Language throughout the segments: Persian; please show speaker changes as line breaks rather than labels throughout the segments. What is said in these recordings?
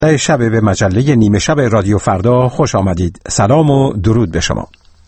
شب به مجله نیمه شب رادیو فردا خوش آمدید. سلام و درود به شما.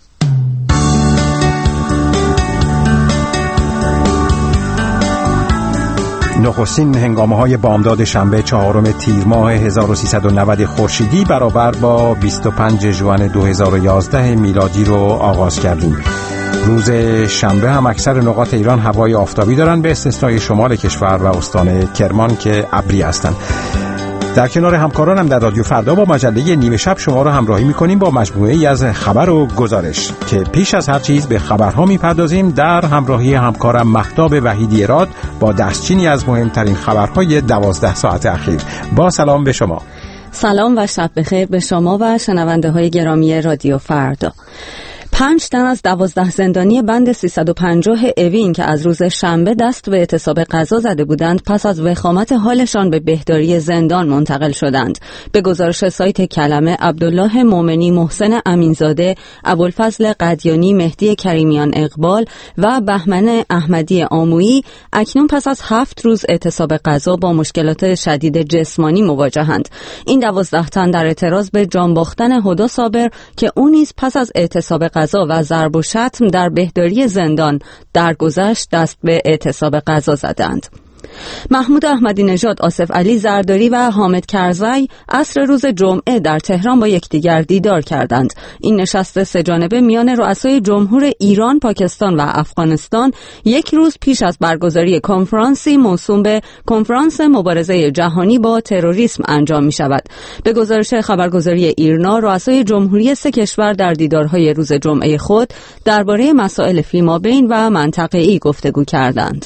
نخستین هنگامه‌های بامداد شنبه 4 تیر ماه 1390 خورشیدی برابر با 25 ژوئن 2011 میلادی رو آغاز کردیم. روز شنبه هم اکثر نقاط ایران هوای آفتابی دارن به استثنای شمال کشور و استان کرمان که ابری هستند. در کنار همکارانم در رادیو فردا با مجله نیمه شب شما رو همراهی می‌کنیم با مجموعه‌ای از خبر و گزارش که پیش از هر چیز به خبرها می‌پردازیم در همراهی همکارم مهتاب وحیدی راد با دستچینی از مهمترین خبرهای 12 ساعت اخیر. با سلام به شما.
سلام و شب بخیر به شما و شنونده‌های گرامی رادیو فردا. 5 تن از 12 زندانی بند 350 اوین که از روز شنبه دست به اعتصاب غذا زده بودند پس از وخامت حالشان به بهداری زندان منتقل شدند. به گزارش سایت کلمه، عبدالله مومنی، محسن امینزاده، ابوالفضل قدیانی، مهدی کریمیان اقبال و بهمن احمدی آمویی اکنون پس از 7 روز اعتصاب غذا با مشکلات شدید جسمانی مواجهند. این 12 تن در اعتراض به جان باختن هدی صابر که او نیز پس از اعتصاب غذا و ضرب و شتم در بهداری زندان درگذشت دست به اعتصاب غذا زدند. محمود احمدی نژاد، آصف علی زرداری و حامد کرزی عصر روز جمعه در تهران با یکدیگر دیدار کردند. این نشست سه‌جانبه میان رؤسای جمهور ایران، پاکستان و افغانستان یک روز پیش از برگزاری کنفرانسی موسوم به کنفرانس مبارزه جهانی با تروریسم انجام می شود. به گزارش خبرگزاری ایرنا، رؤسای جمهوری 3 کشور در دیدارهای روز جمعه خود درباره مسائل فیمابین و منطقه‌ای گفتگو کردند.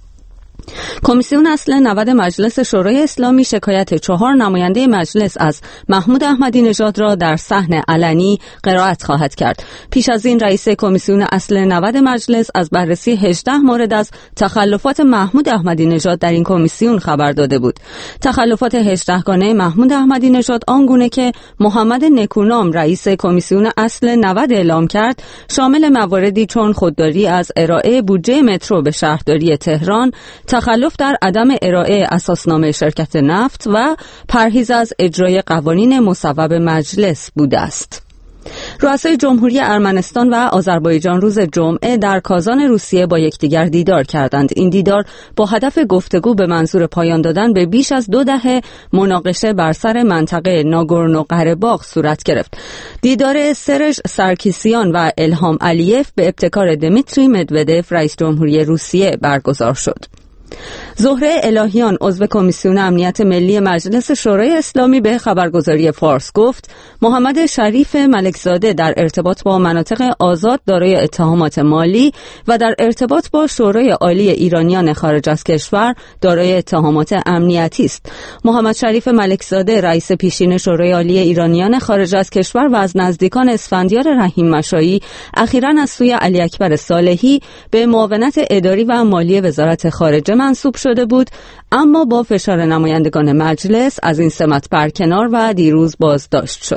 کمیسیون اصل 90 مجلس شورای اسلامی شکایت 4 نماینده مجلس از محمود احمدی نژاد را در صحن علنی قرائت خواهد کرد. پیش از این رئیس کمیسیون اصل 90 مجلس از بررسی 18 مورد از تخلفات محمود احمدی نژاد در این کمیسیون خبر داده بود. تخلفات 18 گانه محمود احمدی نژاد آنگونه که محمد نکونام رئیس کمیسیون اصل 90 اعلام کرد شامل مواردی چون خودداری از ارائه بودجه مترو به شهرداری تهران، تخلف در عدم ارائه اساسنامه شرکت نفت و پرهیز از اجرای قوانین مصوب مجلس بوده است. رؤسای جمهوری ارمنستان و آذربایجان روز جمعه در کازان روسیه با یکدیگر دیدار کردند. این دیدار با هدف گفتگو به منظور پایان دادن به بیش از 2 دهه مناقشه بر سر منطقه ناگورنو قره‌باغ صورت گرفت. دیدار سرژ سارکیسیان و الهام علیف به ابتکار دمیتری مدودف رئیس جمهوری روسیه برگزار شد. زهره الهیان عضو کمیسیون امنیت ملی مجلس شورای اسلامی به خبرگزاری فارس گفت محمد شریف ملکزاده در ارتباط با مناطق آزاد دارای اتهامات مالی و در ارتباط با شورای عالی ایرانیان خارج از کشور دارای اتهامات امنیتی است. محمد شریف ملکزاده رئیس پیشین شورای عالی ایرانیان خارج از کشور و از نزدیکان اسفندیار رحیم مشایی اخیراً از سوی علی اکبر صالحی به معاونت اداری و مالی وزارت خارجه منصوب شده بود، اما با فشار نمایندگان مجلس از این سمت برکنار و دیروز بازداشت شد.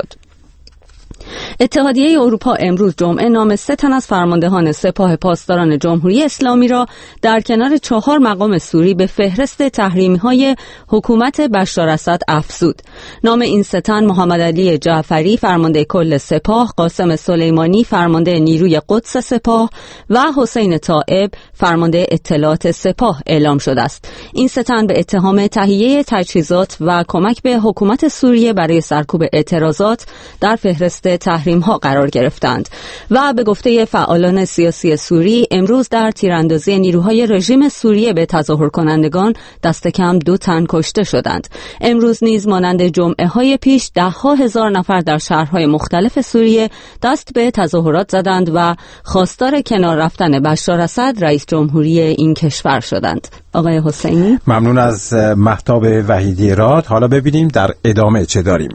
اتحادیه اروپا امروز جمعه نام 3 تن از فرماندهان سپاه پاسداران جمهوری اسلامی را در کنار 4 مقام سوری به فهرست تحریمی‌های حکومت بشار اسد افزود. نام این 3 تن محمد علی جعفری فرمانده کل سپاه، قاسم سلیمانی فرمانده نیروی قدس سپاه و حسین طائب فرمانده اطلاعات سپاه اعلام شده است. این 3 تن به اتهام تهیه تجهیزات و کمک به حکومت سوریه برای سرکوب اعتراضات در فهرست تحریم‌ها قرار گرفتند و به گفته فعالان سیاسی سوری امروز در تیراندازی نیروهای رژیم سوریه به تظاهر کنندگان دست کم 2 تن کشته شدند. امروز نیز مانند جمعه‌های پیش 10,000 نفر در شهرهای مختلف سوریه دست به تظاهرات زدند و خواستار کنار رفتن بشار اسد رئیس جمهوری این کشور شدند. آقای حسینی،
ممنون از مهتاب وحیدی راد. حالا ببینیم در ادامه چه داریم.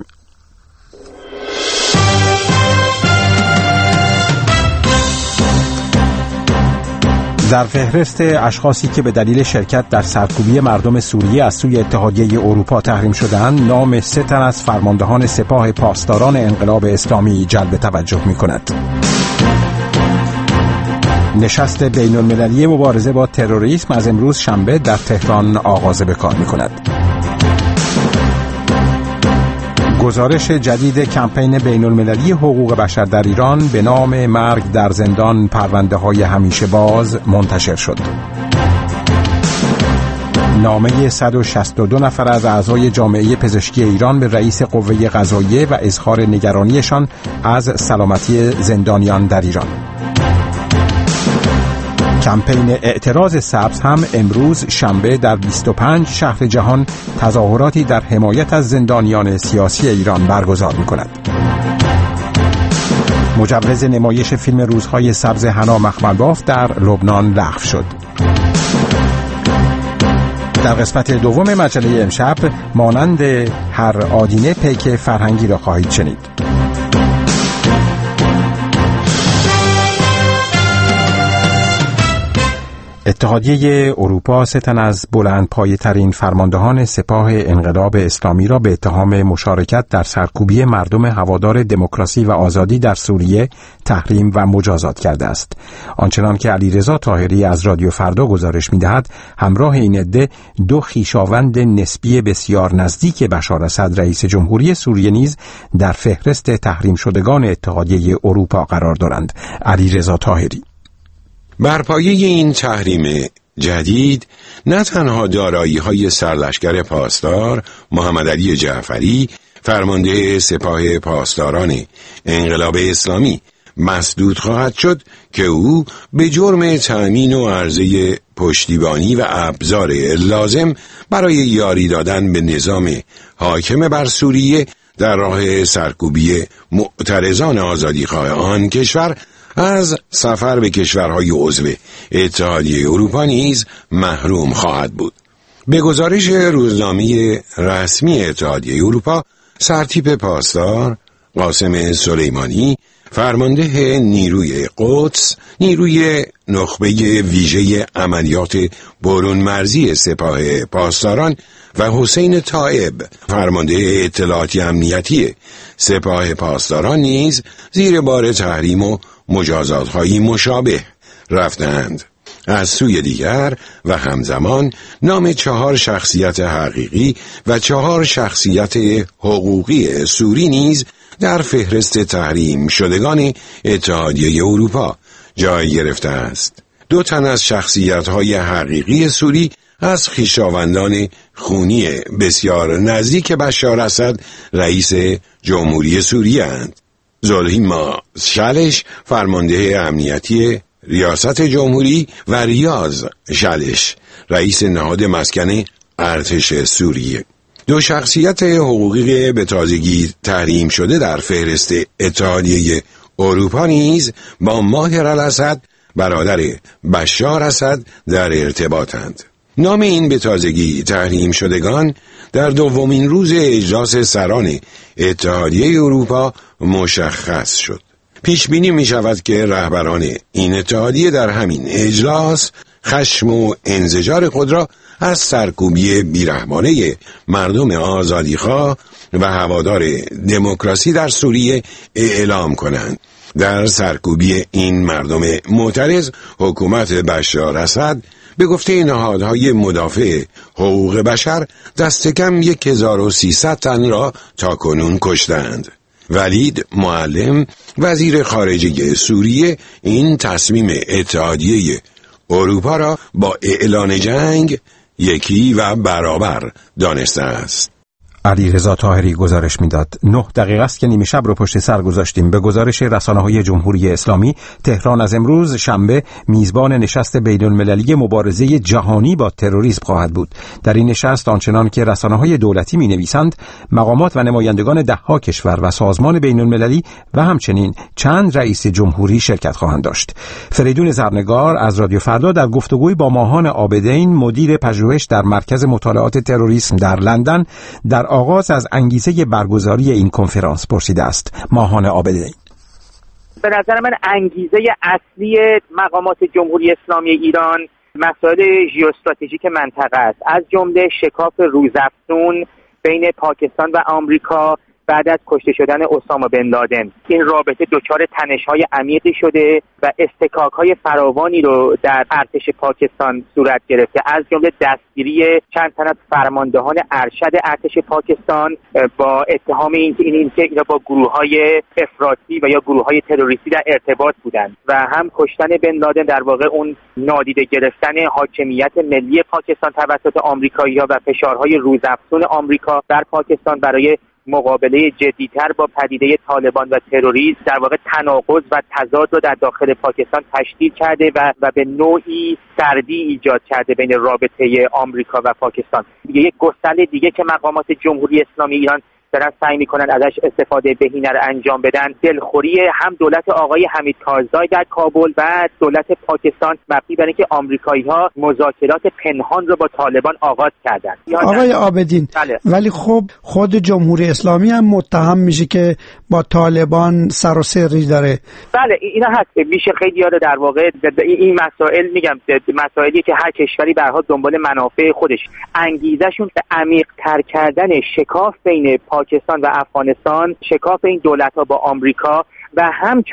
در فهرست اشخاصی که به دلیل شرکت در سرکوبی مردم سوریه از سوی اتحادیه اروپا تحریم شدند، نام 3 تن از فرماندهان سپاه پاسداران انقلاب اسلامی جلب توجه می‌کند. نشست بین المللی مبارزه با تروریسم از امروز شنبه در تهران آغاز به کار می‌کند. گزارش جدید کمپین بین‌المللی حقوق بشر در ایران به نام مرگ در زندان پرونده‌های همیشه باز منتشر شد. نامه 162 نفر از اعضای جامعه پزشکی ایران به رئیس قوه قضاییه و اظهار نگرانیشان از سلامتی زندانیان در ایران. کمپین اعتراض سبز هم امروز شنبه در 25 شهر جهان تظاهراتی در حمایت از زندانیان سیاسی ایران برگزار می‌کند. مجوز نمایش فیلم روزهای سبز حنا مخملباف در لبنان لغو شد. در قسمت دوم مجله امشب مانند هر آدینه پیک فرهنگی را خواهید شنید. اتحادیه اروپا 3 تن از بلندپایه‌ترین فرماندهان سپاه انقلاب اسلامی را به اتهام مشارکت در سرکوبی مردم هوادار دموکراسی و آزادی در سوریه تحریم و مجازات کرده است. آنچنان که علیرضا طاهری از رادیو فردا گزارش می‌دهد، همراه این عده 2 خویشاوند نسبی بسیار نزدیک بشار اسد رئیس جمهوری سوریه نیز در فهرست تحریم شدگان اتحادیه اروپا قرار دارند. علیرضا طاهری:
بر پایه این تحریم جدید نه تنها دارایی‌های سرلشکر پاسدار محمد علی جعفری فرمانده سپاه پاسداران انقلاب اسلامی مسدود خواهد شد که او به جرم تأمین و عرضه پشتیبانی و ابزار لازم برای یاری دادن به نظام حاکم بر سوریه در راه سرکوبی معترضان آزادیخواه آن کشور از سفر به کشورهای عضو اتحادیه اروپا نیز محروم خواهد بود. به گزارش روزنامه رسمی اتحادیه اروپا، سرتیپ پاسدار قاسم سلیمانی فرمانده نیروی قدس، نیروی نخبه ویژه عملیات برون مرزی سپاه پاسداران و حسین طائب فرمانده اطلاعاتی امنیتی سپاه پاسداران نیز زیر بار تحریم و مجازات‌های مشابه رفتند. از سوی دیگر و همزمان نام 4 شخصیت حقیقی و 4 شخصیت حقوقی سوری نیز در فهرست تحریم شدگان اتحادیه اروپا جای گرفته است. 2 تن از شخصیت‌های حقیقی سوری از خویشاوندان خونی بسیار نزدیک بشار اسد رئیس جمهوری سوریه اند. زلهیما شلش فرمانده امنیتی ریاست جمهوری و ریاض شلش رئیس نهاد مسکن ارتش سوریه. 2 شخصیت حقوقی به تازگی تحریم شده در فهرست اتحادیه اروپا نیز با ماهر الاسد برادر بشار اسد در ارتباطند. نام این به تازگی تحریم شدگان در دومین روز اجلاس سران اتحادیه اروپا مشخص شد. پیش بینی می شود که رهبران این اتحادیه در همین اجلاس خشم و انزجار خود را از سرکوبی بیرحمانه مردم آزادیخواه و هوادار دموکراسی در سوریه اعلام کنند. در سرکوبی این مردم معترض، حکومت بشار اسد به گفته نهادهای مدافع حقوق بشر دست کم 1300 تن را تاکنون کشتند. ولید معلم وزیر خارجه سوریه این تصمیم اتحادیه اروپا را با اعلان جنگ یکی و برابر دانسته است.
علیرضا طاهری گزارش میداد. 9 دقیقه است که نیمه شب رو پشت سر گذاشتیم. به گزارش رسانه‌های جمهوری اسلامی، تهران از امروز شنبه میزبان نشست بین‌المللی مبارزه جهانی با تروریسم خواهد بود. در این نشست آنچنان که رسانه‌های دولتی می‌نویسند، مقامات و نمایندگان 10 کشور و سازمان بین‌المللی و همچنین چند رئیس جمهوری شرکت خواهند داشت. فریدون زرنگار از رادیو فردا در گفتگوی با ماهان عابدین، مدیر پژوهش در مرکز مطالعات تروریسم در لندن، در آغاز از انگیزه برگزاری این کنفرانس پرسیده است. ماهان عابدین:
به نظر من انگیزه اصلی مقامات جمهوری اسلامی ایران مسائل ژئواستراتژیک منطقه است، از جمله شکاف روزافزون بین پاکستان و آمریکا بعد از کشته شدن اسامه بن لادن این رابطه دچار تنش‌های عمیقی شده و اصطکاک‌های فراوانی رو در ارتش پاکستان صورت گرفته، از جمله دستگیری چند تن از فرماندهان ارشد ارتش پاکستان با اتهام اینکه اینا با گروه‌های افراطی و یا گروه‌های تروریستی در ارتباط بودند و هم کشتن بن لادن در واقع اون نادیده گرفتن حاکمیت ملی پاکستان توسط آمریکایی‌ها و فشارهای روزافزون آمریکا بر پاکستان برای مقابله جدی‌تر با پدیده طالبان و تروریسم در واقع تناقض و تضاد رو در داخل پاکستان تشدید کرده و به نوعی سردی ایجاد کرده بین رابطه آمریکا و پاکستان. یک گسل دیگه که مقامات جمهوری اسلامی ایران دارن سعی میکنن ازش استفاده بهینه رو انجام بدن، دلخوری هم دولت آقای حمید کارزای در کابل و دولت پاکستان مبنی بر اینکه آمریکایی‌ها مذاکرات پنهان رو با طالبان آغاز کردن.
آقای عابدین،
بله.
ولی خب خود جمهوری اسلامی هم متهم میشه که با طالبان سر و سری داره.
بله اینا هست، میشه خیلی یاد در واقع این مسائل، میگم مسائلی که هر کشوری به هر حال دنبال منافع خودش، انگیزشون به عمیق‌تر کردن شکاف بین پاکستان و افغانستان، شکاف این دولت‌ها با آمریکا و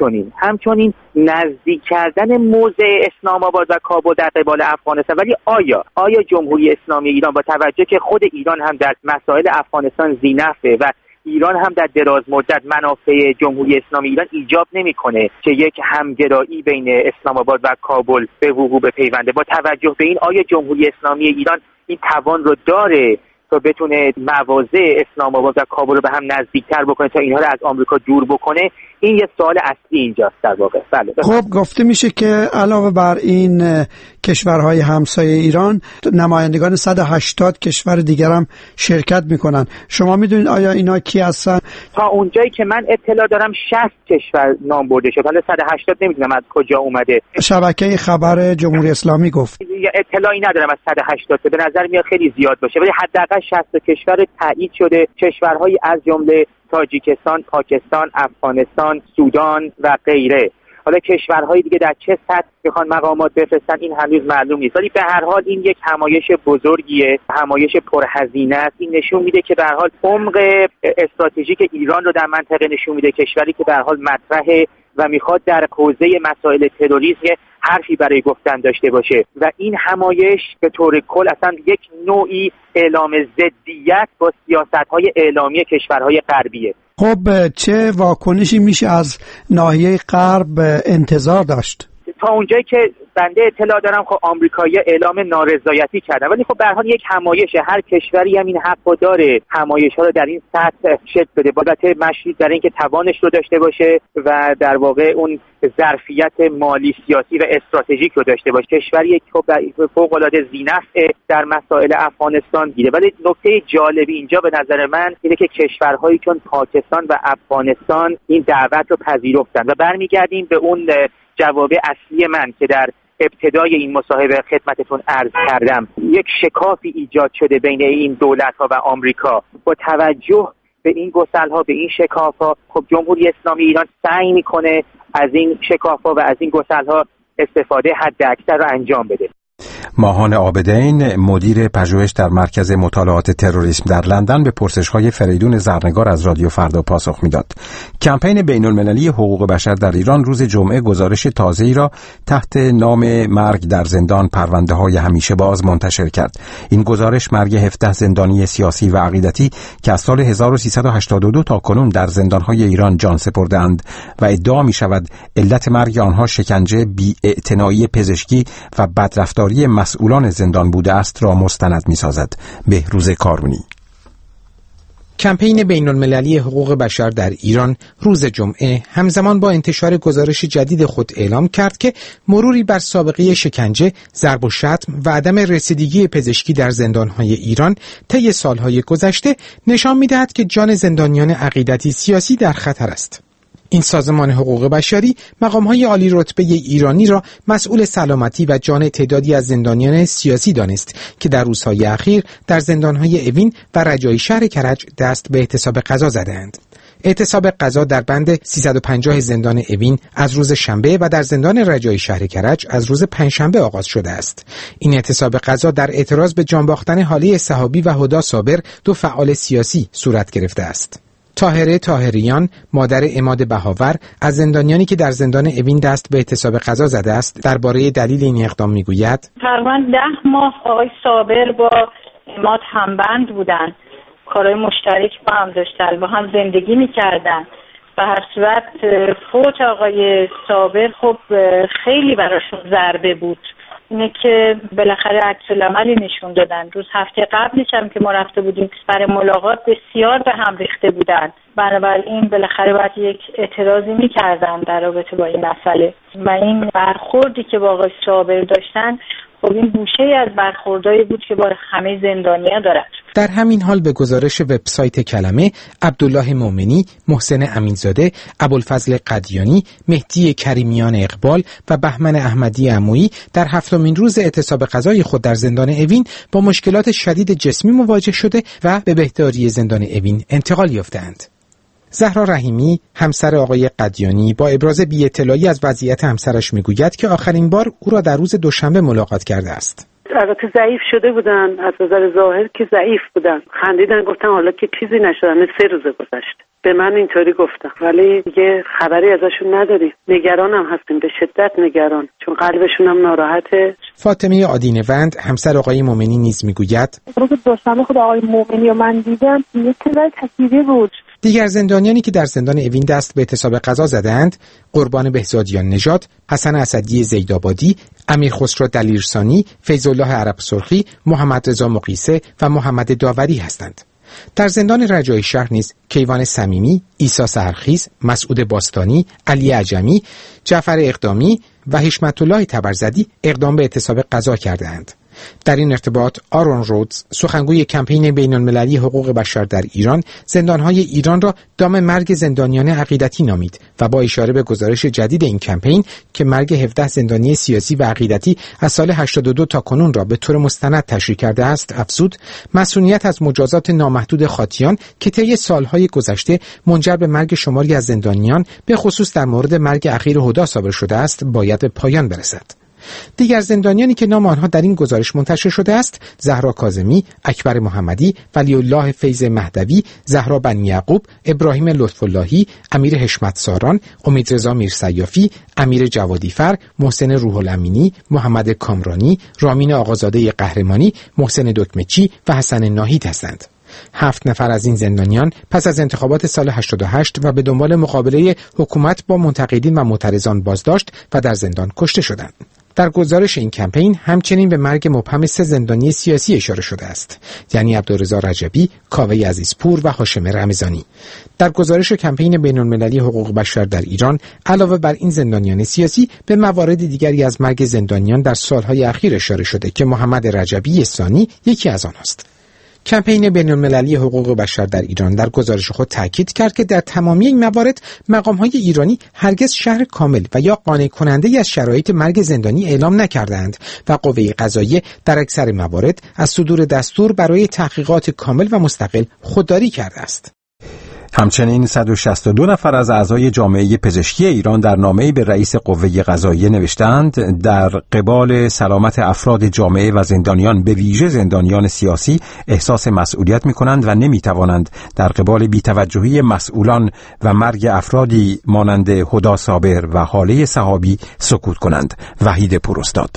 همچنین نزدیک کردن موضع اسلام آباد و کابل در قبال افغانستان. ولی آیا جمهوری اسلامی ایران با توجه که خود ایران هم در مسائل افغانستان ذی‌نفعه و ایران هم در دراز مدت منافع جمهوری اسلامی ایران ایجاب نمی‌کنه که یک همگرایی بین اسلام آباد و کابل به وقوع بپیونده، با توجه به این آیا جمهوری اسلامی ایران این توان رو داره تا بتونه مواضع اسلام آباد و کابل رو به هم نزدیکتر بکنه تا اینها رو از آمریکا دور بکنه؟ این یه سوال اصلی اینجاست در واقع. بله.
خب گفته میشه که علاوه بر این کشورهای همسایه ایران، نمایندگان 180 کشور دیگر هم شرکت میکنن. شما میدونید آیا اینا کی هستن؟
تا اونجایی که من اطلاع دارم 60 کشور نام برده شد، حالا 180 نمیدونم از کجا اومده.
شبکه خبر جمهوری اسلامی گفت.
اطلاعی ندارم از 180، به نظر میاد خیلی زیاد باشه، ولی حداقل 60 کشور تایید شده، کشورهایی از جمله تاجیکستان، پاکستان، افغانستان، سودان و غیره. حالا کشورهای دیگه در چه سطح میخوان مقامات بفرستن این هنوز معلوم نیست، ولی به هر حال این یک همایش بزرگیه، همایش پرهزینه است. این نشون میده که به هر حال عمق استراتژیک ایران رو در منطقه نشون میده، کشوری که به هر حال مطرحه و میخواد در حوزه مسائل تروریسم حرفی برای گفتن داشته باشه و این همایش به طور کل اصلا یک نوعی اعلام ضدیت با سیاست‌های اعلامی کشورهای غربیه.
خب چه واکنشی میشه از ناحیه غرب انتظار داشت؟
تا اونجایی که بنده اطلاع دارم خب آمریکایی‌ها اعلام نارضایتی کردن، ولی خب به هر حال یک همایشه، هر کشوری هم این حقو داره همایش‌ها رو در این سطح شکل بده، البته مشروط در این که توانش رو داشته باشه و در واقع اون ظرفیت مالی، سیاسی و استراتژیک رو داشته باشه. کشوری که خب فوق‌العاده ذی‌نفع در مسائل افغانستان گیره. ولی نکته جالبی اینجا به نظر من اینه که کشورهایی چون پاکستان و افغانستان این دعوت رو پذیرفتن و برمیگردیم به اون جواب اصلی من که در ابتدای این مصاحبه خدمتتون عرض کردم. یک شکافی ایجاد شده بین این دولت‌ها و آمریکا. با توجه به این گسل‌ها، به این شکاف‌ها، خب جمهوری اسلامی ایران سعی می‌کنه از این شکاف‌ها و از این گسل‌ها استفاده حداکثر رو انجام بده.
ماهان عابدین، مدیر پژوهش در مرکز مطالعات تروریسم در لندن، به پرسش‌های فریدون زرنگار از رادیو فردا پاسخ میداد. کمپین بین‌المللی حقوق بشر در ایران روز جمعه گزارش تازه‌ای را تحت نام مرگ در زندان، پرونده‌های همیشه باز منتشر کرد. این گزارش مرگ 17 زندانی سیاسی و عقیدتی که از سال 1382 تا کنون در زندان‌های ایران جان سپردند و ادعا می‌شود علت مرگ آنها شکنجه، بی‌اعتنایی پزشکی و بدرفتاری مسئولان زندان بوده است را مستند می‌سازد. بهروز کارونی.
کمپین بین‌المللی حقوق بشر در ایران روز جمعه همزمان با انتشار گزارش جدید خود اعلام کرد که مروری بر سابقه شکنجه، ضرب و شتم و عدم رسیدگی پزشکی در زندان‌های ایران طی سال‌های گذشته نشان می‌دهد که جان زندانیان عقیدتی سیاسی در خطر است. این سازمان حقوق بشری مقام‌های عالی رتبه ایرانی را مسئول سلامتی و جان تعدادی از زندانیان سیاسی دانست که در روزهای اخیر در زندان‌های اوین و رجایی شهر کرج دست به اعتصاب غذا زدند. اعتصاب غذا در بند 350 زندان اوین از روز شنبه و در زندان رجایی شهر کرج از روز پنجشنبه آغاز شده است. این اعتصاب غذا در اعتراض به جان باختن حالی صحابی و هدی صابر، دو فعال سیاسی، صورت گرفته است. طاهره طاهریان، مادر عماد بهاور، از زندانیانی که در زندان اوین دست به اعتصاب غذا زده است، درباره دلیل این اقدام میگوید:
تقریباً 10 ماه آقای صابر با عماد همبند بودن، کارهای مشترک با هم داشتن، با هم زندگی میکردن. به هر صورت فوت آقای صابر خب خیلی براشون ضربه بود. اینه که بالاخره عکس العملی نشون دادن. روز هفته قبلش هم که ما رفته بودیم برای ملاقات بسیار به هم ریخته بودن، بنابراین بالاخره باید یک اعتراضی میکردن در رابطه با این مسئله و این برخوردی که با آقای صابر داشتن خب این گوشه‌ای از برخوردایی بود که با همه زندانیان دارد.
در همین حال به گزارش وبسایت کلمه، عبدالله مومنی، محسن امینزاده، ابوالفضل قدیانی، مهدی کریمیان اقبال و بهمن احمدی عمویی در 7مین روز اعتصاب غذای خود در زندان اوین با مشکلات شدید جسمی مواجه شده و به بهداری زندان اوین انتقال یافتند. زهرا رحیمی، همسر آقای قدیانی، با ابراز بی‌اطلاعی از وضعیت همسرش میگوید که آخرین بار او را در روز دوشنبه ملاقات کرده است.
البته ضعیف شده بودن، از نظر ظاهر که ضعیف بودن. خندیدن گفتن حالا که چیزی نشدن، 3 روز گذشته. به من اینطوری گفتن، ولی دیگه خبری ازشون نداریم. نگران هم هستیم، به شدت نگران، چون قلبشون هم ناراحته.
فاطمه آدینوند، همسر آقای مومنی نیز میگوید:
روز دوشنبه خود آقای مومنی رو من دیدم، یه چیزای تکیده بود.
دیگر زندانیانی که در زندان اوین دست به اعتصاب غذا زدند، قربان بهزادیان نژاد، حسن اسدی زیدآبادی، امیر خسرو دلیرسانی، فیض الله عرب سرخی، محمد رضا مقیسه و محمد داوری هستند. در زندان رجایی شهر نیز کیوان صمیمی، عیسی سحرخیز، مسعود باستانی، علی عجمی، جعفر اقدامی و حشمت الله تبرزدی اقدام به اعتصاب غذا کردند. در این ارتباط آرون رودز، سخنگوی کمپین بین‌المللی حقوق بشر در ایران، زندانهای ایران را دام مرگ زندانیان عقیدتی نامید و با اشاره به گزارش جدید این کمپین که مرگ 17 زندانی سیاسی و عقیدتی از سال 82 تا کنون را به طور مستند تشریح کرده است، افزود مسئولیت از مجازات نامحدود خاطیان که طی سالهای گذشته منجر به مرگ شماری از زندانیان به خصوص در مورد مرگ اخیر هدی صابر شده است باید به پایان برسد. دیگر زندانیانی که نام آنها در این گزارش منتشر شده است، زهرا کاظمی، اکبر محمدی، ولی الله فیض مهدوی، زهرا بنی یعقوب، ابراهیم لطف‌اللهی، امیر حشمت ساران، امیدرضا میرسیافی، امیر جوادیفر، محسن روح الامینی، محمد کامرانی، رامین آقازاده قهرمانی، محسن دکمچی و حسن ناهید هستند. 7 نفر از این زندانیان پس از انتخابات سال 88 و به دنبال مقابله حکومت با منتقدین و معترضان بازداشت و در زندان کشته شدند. در گزارش این کمپین همچنین به مرگ مبهم 3 زندانی سیاسی اشاره شده است، یعنی عبدالرضا رجبی، کاوه عزیزپور و هاشم رمضانی. در گزارش کمپین بین‌المللی حقوق بشر در ایران علاوه بر این زندانیان سیاسی به موارد دیگری از مرگ زندانیان در سالهای اخیر اشاره شده که محمد رجبی ثانی یکی از آنهاست. کمپین بین‌المللی حقوق بشر در ایران در گزارش خود تاکید کرد که در تمامی این موارد مقام‌های ایرانی هرگز شرح کامل و یا قانع کننده‌ای از شرایط مرگ زندانی اعلام نکردند و قوه قضاییه در اکثر موارد از صدور دستور برای تحقیقات کامل و مستقل خودداری کرده است.
همچنین 162 نفر از اعضای جامعه پزشکی ایران در نامه‌ای به رئیس قوه قضاییه نوشتند در قبال سلامت افراد جامعه و زندانیان به ویژه زندانیان سیاسی احساس مسئولیت می‌کنند و نمی‌توانند در قبال بی‌توجهی مسئولان و مرگ افرادی مانند هدی صابر و هاله صحابی سکوت کنند. وحید پوراستاد.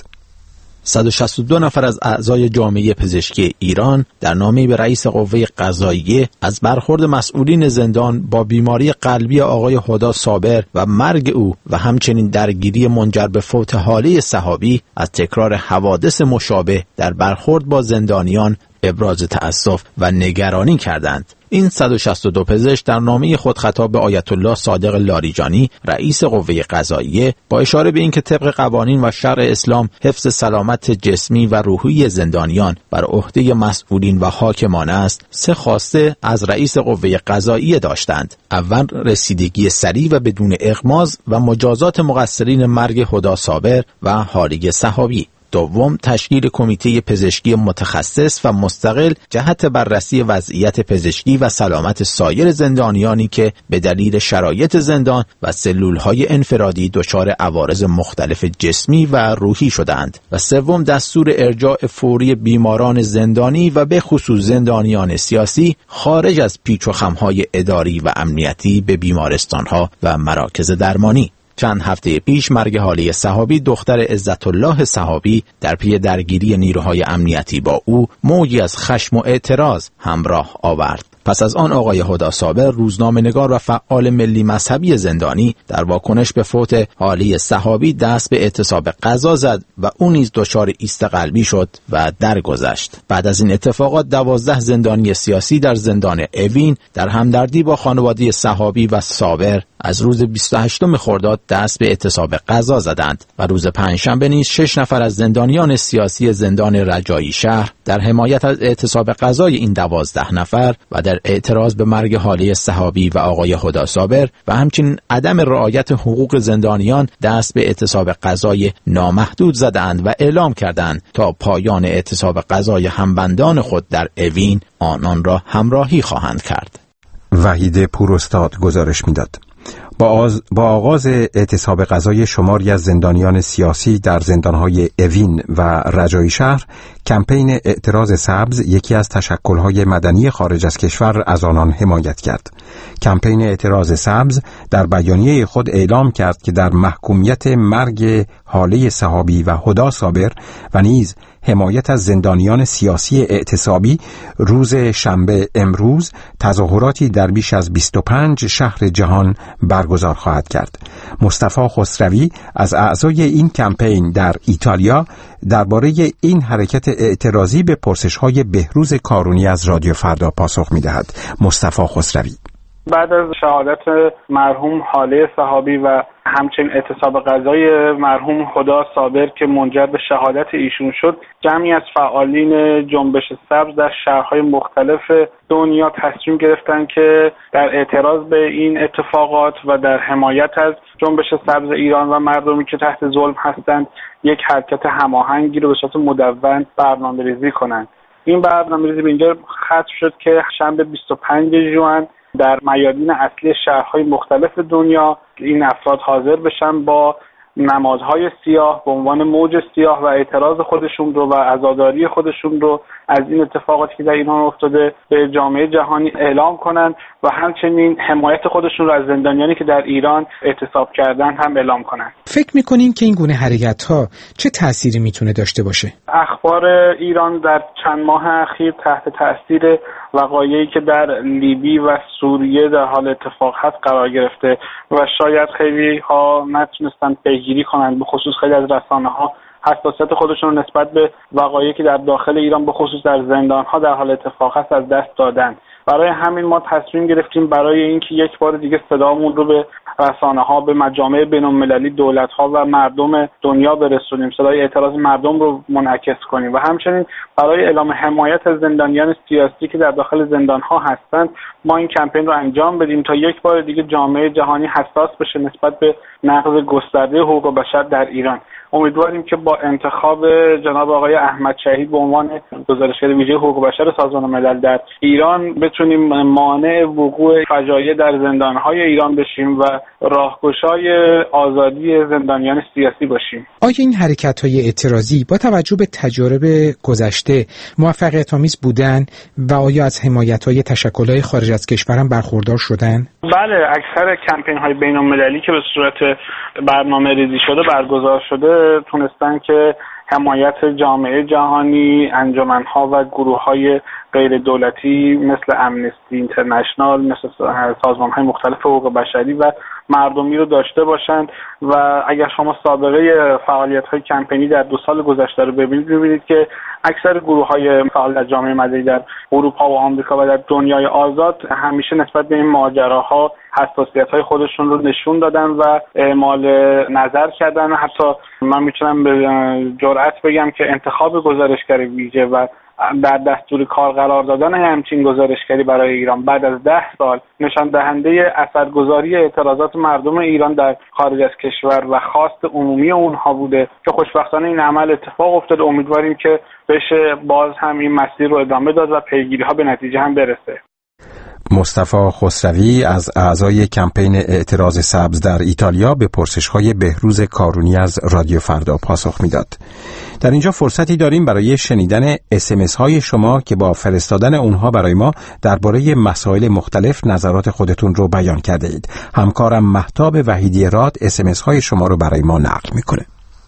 162 نفر از اعضای جامعه پزشکی ایران در نامه‌ای به رئیس قوه قضاییه از برخورد مسئولین زندان با بیماری قلبی آقای هدی صابر و مرگ او و همچنین درگیری منجر به فوت هاله صحابی از تکرار حوادث مشابه در برخورد با زندانیان ابراز تأسف و نگرانی کردند. این 162 پزشک در نامه خود خطاب به آیت الله صادق لاریجانی رئیس قوه قضاییه با اشاره به اینکه طبق قوانین و شرع اسلام حفظ سلامت جسمی و روحی زندانیان بر عهده مسئولین و حاکمان است، 3 خواسته از رئیس قوه قضاییه داشتند. اول رسیدگی سریع و بدون اغماض و مجازات مقصرین مرگ هدی صابر و هاله صحابی. دوم تشکیل کمیته پزشکی متخصص و مستقل جهت بررسی وضعیت پزشکی و سلامت سایر زندانیانی که به دلیل شرایط زندان و سلولهای انفرادی دچار عوارض مختلف جسمی و روحی شدند. و سوم دستور ارجاع فوری بیماران زندانی و به خصوص زندانیان سیاسی خارج از پیچ و خم‌های اداری و امنیتی به بیمارستان‌ها و مراکز درمانی. چند هفته پیش مرگ هاله صحابی دختر عزت الله صحابی در پی درگیری نیروهای امنیتی با او موجی از خشم و اعتراض همراه آورد. پس از آن آقای هدی صابر، روزنامه‌نگار و فعال ملی مذهبی زندانی، در واکنش به فوت هاله صحابی دست به اعتصاب غذا زد و او نیز دچار ایست قلبی شد و درگذشت. بعد از این اتفاقات 12 زندانی سیاسی در زندان اوین در همدردی با خانواده صحابی و صابر از روز 28 خرداد دست به اعتصاب غذا زدند و روز پنجشنبه نیز 6 نفر از زندانیان سیاسی زندان رجایی شهر در حمایت از اعتصاب غذای این 12 نفر و در اعتراض به مرگ هاله صحابی و آقای هدی صابر و همچنین عدم رعایت حقوق زندانیان دست به اعتصاب غذای نامحدود زدند و اعلام کردند تا پایان اعتصاب غذای همبندان خود در اوین آنان را همراهی خواهند کرد.
وحید پوراستاد گزارش می‌داد. با آغاز اعتصاب غذای شماری از زندانیان سیاسی در زندانهای اوین و رجایی شهر، کمپین اعتراض سبز یکی از تشکل‌های مدنی خارج از کشور از آنان حمایت کرد. کمپین اعتراض سبز در بیانیه خود اعلام کرد که در محکومیت مرگ هاله صحابی و هدی صابر و نیز حمایت از زندانیان سیاسی اعتصابی، روز شنبه امروز تظاهراتی در بیش از 25 شهر جهان برگزار خواهد کرد. مصطفی خسروی از اعضای این کمپین در ایتالیا درباره این حرکت اعتراضی به پرسش‌های بهروز کارونی از رادیو فردا پاسخ می‌دهد. مصطفی خسروی:
بعد از شهادت مرحوم هاله صحابی و همچنین اعتصاب غذای مرحوم هدی صابر که منجر به شهادت ایشون شد، جمعی از فعالین جنبش سبز در شهرهای مختلف دنیا تصمیم گرفتن که در اعتراض به این اتفاقات و در حمایت از جنبش سبز ایران و مردمی که تحت ظلم هستند، یک حرکت هماهنگی رو به صورت مدون برنامه‌ریزی کنند. این برنامه‌ریزی به اینجا ختم شد که شنبه 25 ژوئن در میادین اصلی شهرهای مختلف دنیا این افراد حاضر بشن با نمادهای سیاه به عنوان موج سیاه و اعتراض خودشون رو و عزاداری خودشون رو از این اتفاقاتی که در ایران افتاده به جامعه جهانی اعلام کنن و همچنین حمایت خودشون رو از زندانیانی که در ایران اعتصاب کردن هم اعلام کنن.
فکر می‌کنین که این گونه حرکت‌ها چه تأثیری میتونه داشته باشه؟
اخبار ایران در چند ماه اخیر تحت تأثیر وقایعی که در لیبی و سوریه در حال اتفاق هست قرار گرفته و شاید خیلی ها نتونستن پیگیری کنند، به خصوص خیلی از رسانه‌ها حساسیت خودشون نسبت به وقایعی که در داخل ایران به خصوص در زندان‌ها در حال اتفاق هست از دست دادن. برای همین ما تصمیم گرفتیم برای اینکه یک بار دیگه صدامون رو به رسانه‌ها، به مجامع بین‌المللی، دولت‌ها و مردم دنیا برسونیم، صدای اعتراض مردم رو منعکس کنیم و همچنین برای اعلام حمایت از زندانیان سیاسی که در داخل زندان‌ها هستند ما این کمپین رو انجام بدیم تا یک بار دیگه جامعه جهانی حساس بشه نسبت به نقض گسترده حقوق بشر در ایران. امیدواریم که با انتخاب جناب آقای احمد شهید به عنوان گزارشگر ویژه حقوق بشر سازمان ملل در ایران بتونیم مانع وقوع فجایع در زندان‌های ایران بشیم و راهگشای آزادی زندانیان سیاسی باشیم.
آیا این حرکت‌های اعتراضی با توجه به تجارب گذشته موفقیت‌آمیز بودن و آیا از حمایت‌های تشکل‌های خارج از کشور هم برخوردار شدن؟
بله، اکثر کمپین‌های بین‌المللی که به صورت برنامه‌ریزی شده برگزار شده تونستن که حمایت جامعه جهانی، انجمن‌ها و گروه‌های غیر دولتی مثل امنستی اینترنشنال، مثل سازمان‌های مختلف حقوق بشری و مردمی رو داشته باشند و اگر شما سابقه فعالیت‌های کمپینی در 2 سال گذشته رو ببینید که اکثر گروه‌های فعال در جامعه مدنی در اروپا و آمریکا و در دنیای آزاد همیشه نسبت به این ماجراها حساسیت‌های خودشون رو نشون دادن و اعمال نظر کردن و حتی من میتونم به جرئت بگم که انتخاب گزارشگر ویژه و در دستور کار قرار دادن همچین گزارشگری برای ایران بعد از 10 سال نشان دهنده اثرگذاری اعتراضات مردم ایران در خارج از کشور و خواست عمومی اونها بوده که خوشبختانه این عمل اتفاق افتاده. امیدواریم که بشه باز هم این مسیر رو ادامه داد و پیگیری ها به نتیجه هم برسه.
مصطفی خسروی از اعضای کمپین اعتراض سبز در ایتالیا به پرسش‌های بهروز کارونی از رادیو فردا پاسخ میداد. در اینجا فرصتی داریم برای شنیدن اس‌ام‌اس‌های شما که با فرستادن اونها برای ما درباره مسائل مختلف نظرات خودتون رو بیان کرده اید. همکارم مهتاب وحیدی راد اس‌ام‌اس‌های شما رو برای ما نقل میکنه.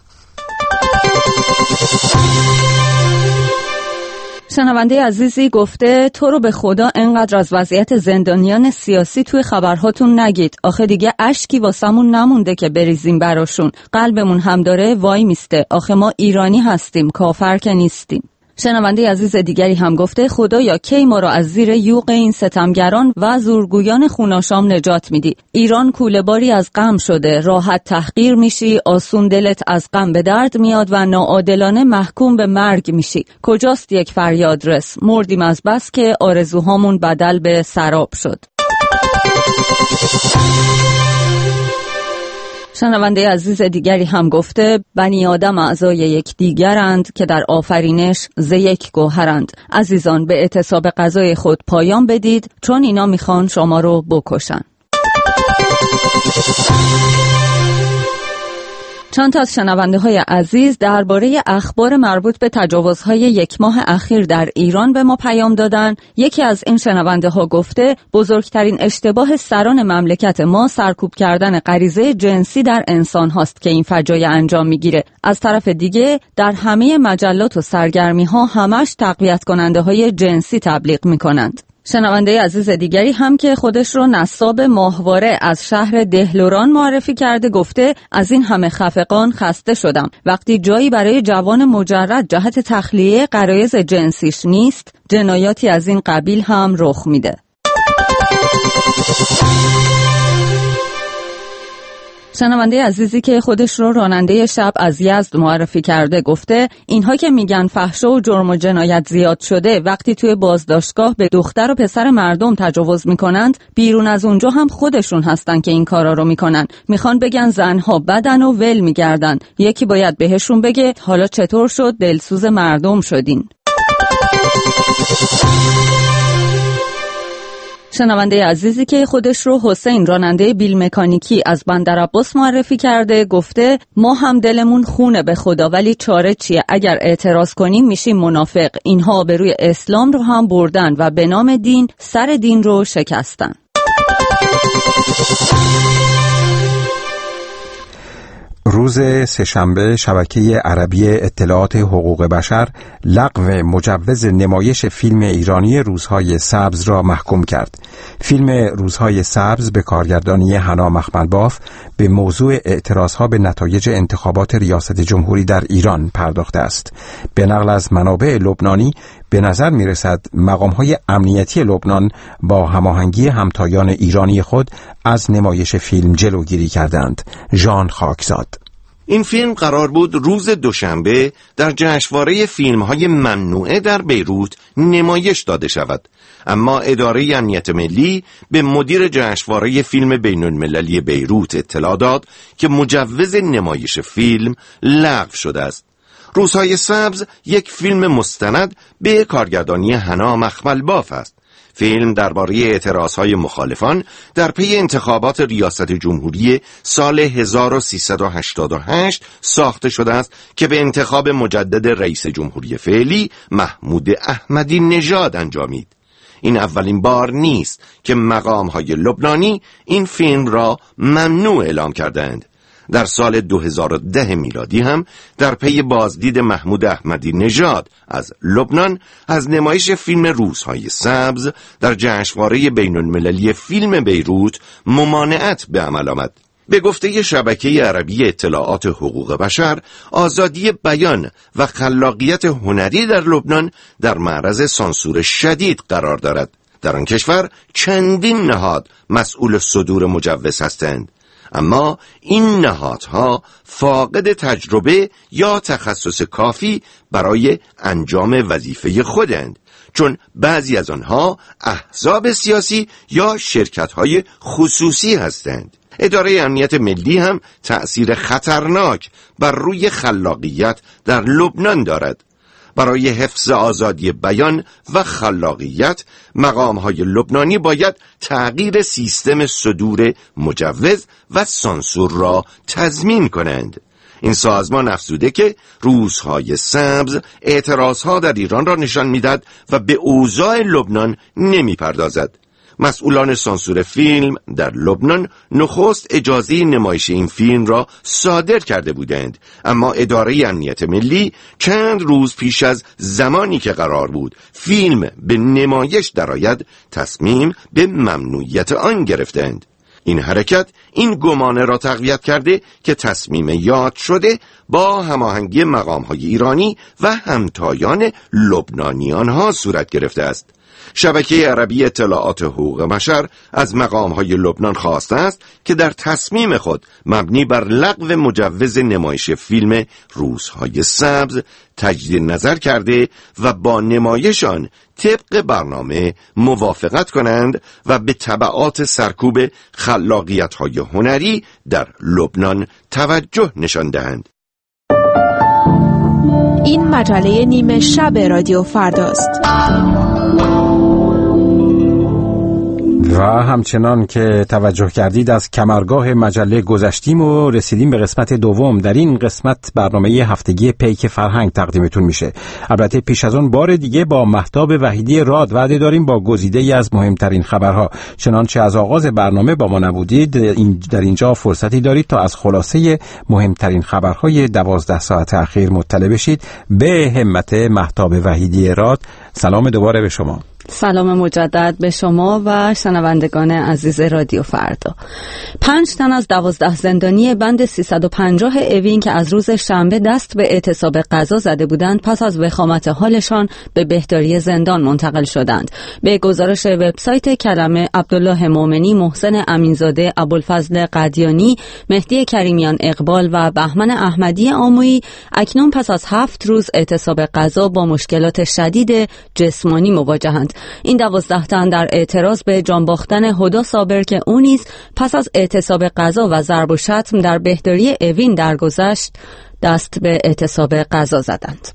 شنونده عزیزی گفته تو رو به خدا انقدر از وضعیت زندانیان سیاسی توی خبرهاتون نگید. آخه دیگه اشکی واسمون نمونده که بریزیم براشون. قلبمون هم داره وای میسته. آخه ما ایرانی هستیم، کافر که نیستیم. شنونده عزیز دیگری هم گفته خدایا کی ما رو از زیر یوغ این ستمگران و زورگویان خوناشام نجات میدی. ایران کوله‌باری از غم شده، راحت تحقیر میشی، آسون دلت از غم به درد میاد و ناعادلانه محکوم به مرگ میشی. کجاست یک فریاد رس؟ مردیم از بس که آرزوهامون بدل به سراب شد. شنونده عزیز دیگری هم گفته بنی آدم اعضای یک دیگرند که در آفرینش ز یک گوهرند. عزیزان به اعتصاب غذای خود پایان بدید چون اینا میخوان شما رو بکشن. چند تا از شنونده های عزیز درباره اخبار مربوط به تجاوزهای 1 ماه اخیر در ایران به ما پیام دادن. یکی از این شنونده ها گفته بزرگترین اشتباه سران مملکت ما سرکوب کردن غریزه جنسی در انسان هاست که این فجایع انجام میگیره. از طرف دیگه در همه مجلات و سرگرمی ها همش تقویت کننده های جنسی تبلیغ میکنند. شنونده عزیز دیگری هم که خودش رو نصاب ماهواره از شهر دهلوران معرفی کرده گفته از این همه خفقان خسته شدم. وقتی جایی برای جوان مجرد جهت تخلیه غرایز جنسیش نیست، جنایاتی از این قبیل هم رخ میده. شنونده عزیزی که خودش رو راننده شب از یزد معرفی کرده گفته اینها که میگن فحشا و جرم و جنایت زیاد شده وقتی توی بازداشتگاه به دختر و پسر مردم تجاوز میکنند، بیرون از اونجا هم خودشون هستن که این کارا رو میکنن. میخوان بگن زنها بدن و ول میگردن. یکی باید بهشون بگه حالا چطور شد دلسوز مردم شدین. شنونده عزیزی که خودش رو حسین راننده بیل مکانیکی از بندرعباس معرفی کرده گفته ما هم دلمون خونه به خدا ولی چاره چیه؟ اگر اعتراض کنیم میشیم منافق. اینها به روی اسلام رو هم بردن و به نام دین سر دین رو شکستن.
روز سه‌شنبه شبکه عربی اطلاعات حقوق بشر لغو مجوز نمایش فیلم ایرانی روزهای سبز را محکوم کرد. فیلم روزهای سبز به کارگردانی حنا مخملباف به موضوع اعتراضها به نتایج انتخابات ریاست جمهوری در ایران پرداخته است. به نقل از منابع لبنانی به نظر می‌رسد مقام‌های امنیتی لبنان با هماهنگی همتایان ایرانی خود از نمایش فیلم جلوگیری کردند. ژان خاکزاد.
این فیلم قرار بود روز دوشنبه در جشنواره فیلم‌های ممنوعه در بیروت نمایش داده شود، اما اداره امنیت ملی به مدیر جشنواره فیلم بین‌المللی بیروت اطلاع داد که مجوز نمایش فیلم لغو شده است. روزهای سبز یک فیلم مستند به کارگردانی حنا مخملباف است. فیلم درباره اعتراضهای مخالفان در پی انتخابات ریاست جمهوری سال 1388 ساخته شده است که به انتخاب مجدد رئیس جمهوری فعلی محمود احمدی نژاد انجامید. این اولین بار نیست که مقام‌های لبنانی این فیلم را ممنوع اعلام کردند. در سال 2010 میلادی هم در پی بازدید محمود احمدی نژاد از لبنان از نمایش فیلم روزهای سبز در جشنواره بین‌المللی فیلم بیروت ممانعت به عمل آمد. به گفته شبکه عربی اطلاعات حقوق بشر، آزادی بیان و خلاقیت هنری در لبنان در معرض سانسور شدید قرار دارد. در آن کشور چندین نهاد مسئول صدور مجوز هستند. اما این نهادها فاقد تجربه یا تخصص کافی برای انجام وظیفه خودند، چون بعضی از آنها احزاب سیاسی یا شرکت‌های خصوصی هستند. اداره امنیت ملی هم تأثیر خطرناک بر روی خلاقیت در لبنان دارد. برای حفظ آزادی بیان و خلاقیت، مقام‌های لبنانی باید تغییر سیستم صدور مجوز و سانسور را تضمین کنند. این سازمان افزوده که روزهای سبز اعتراضها در ایران را نشان می‌دهد و به اوضاع لبنان نمی‌پردازد. مسئولان سانسور فیلم در لبنان نخست اجازه نمایش این فیلم را صادر کرده بودند، اما اداره امنیت ملی چند روز پیش از زمانی که قرار بود فیلم به نمایش درآید تصمیم به ممنوعیت آن گرفتند. این حرکت این گمانه را تقویت کرده که تصمیم یاد شده با هماهنگی مقام‌های ایرانی و همتایان لبنانی آنها صورت گرفته است. شبکه عربی اطلاعات حقوق بشر از مقام‌های لبنان خواسته است که در تصمیم خود مبنی بر لغو مجوز نمایش فیلم روزهای سبز تجدید نظر کرده و با نمایش آن طبق برنامه موافقت کنند و به تبعات سرکوب خلاقیت‌های هنری در لبنان توجه نشان دهند.
این مجله نیمه شب رادیو فرداست.
و همچنان که توجه کردید از کمرگاه مجله گذشتیم و رسیدیم به قسمت دوم. در این قسمت برنامه هفتگی پیک فرهنگ تقدیمتون میشه. البته پیش از اون بار دیگه با مهتاب وحیدی راد وعده داریم با گزیده‌ای از مهمترین خبرها. چنانچه از آغاز برنامه با ما نبودید، در اینجا فرصتی دارید تا از خلاصه مهمترین خبرهای 12 ساعت اخیر مطلع بشید. به همت مهتاب وحیدی راد سلام دوباره به شما.
سلام مجدد به شما و شنوندگان عزیز رادیو فردا. 5 تن از 12 زندانی بند 350 اوین که از روز شنبه دست به اعتصاب قضا زده بودند پس از وخامت حالشان به بهداری زندان منتقل شدند. به گزارش وبسایت کلمه، عبدالله مومنی، محسن امینزاده، ابوالفضل قدیانی، مهدی کریمیان اقبال و بهمن احمدی آمویی اکنون پس از 7 روز اعتصاب قضا با مشکلات شدید جسمانی مواجهند. این 12 تن در اعتراض به جان باختن هدا صابر که او نیز پس از اعتصاب قضا و ضرب و شتم در بهداری اوین درگذشت دست به اعتصاب قضا زدند.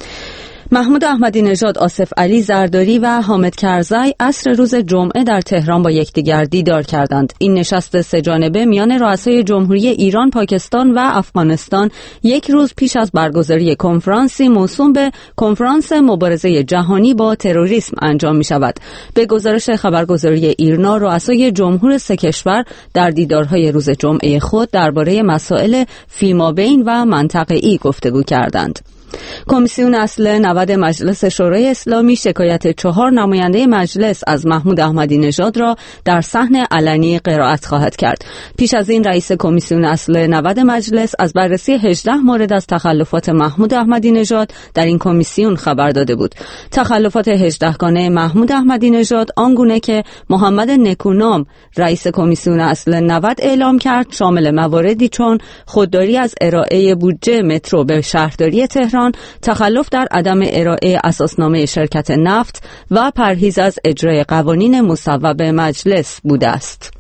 محمود احمدی نژاد، آصف علی زرداری و حامد کرزی عصر روز جمعه در تهران با یکدیگر دیدار کردند. این نشست سه‌جانبه میان رؤسای جمهوری ایران، پاکستان و افغانستان یک روز پیش از برگزاری کنفرانسی موسوم به کنفرانس مبارزه جهانی با تروریسم انجام می شود. به گزارش خبرگزاری ایرنا، رؤسای جمهور سه کشور در دیدارهای روز جمعه خود درباره مسائل فیمابین و منطقه‌ای گفتگو کردند. کمیسیون اصل 90 مجلس شورای اسلامی شکایت 4 نماینده مجلس از محمود احمدی نژاد را در صحن علنی قرائت خواهد کرد. پیش از این رئیس کمیسیون اصل 90 مجلس از بررسی 18 مورد از تخلفات محمود احمدی نژاد در این کمیسیون خبر داده بود. تخلفات 18 گانه محمود احمدی نژاد آنگونه که محمد نکونام رئیس کمیسیون اصل 90 اعلام کرد شامل مواردی چون خودداری از ارائه بودجه مترو به شهرداری تهران، تخلف در عدم ارائه اساسنامه شرکت نفت و پرهیز از اجرای قوانین مصوب مجلس بوده است.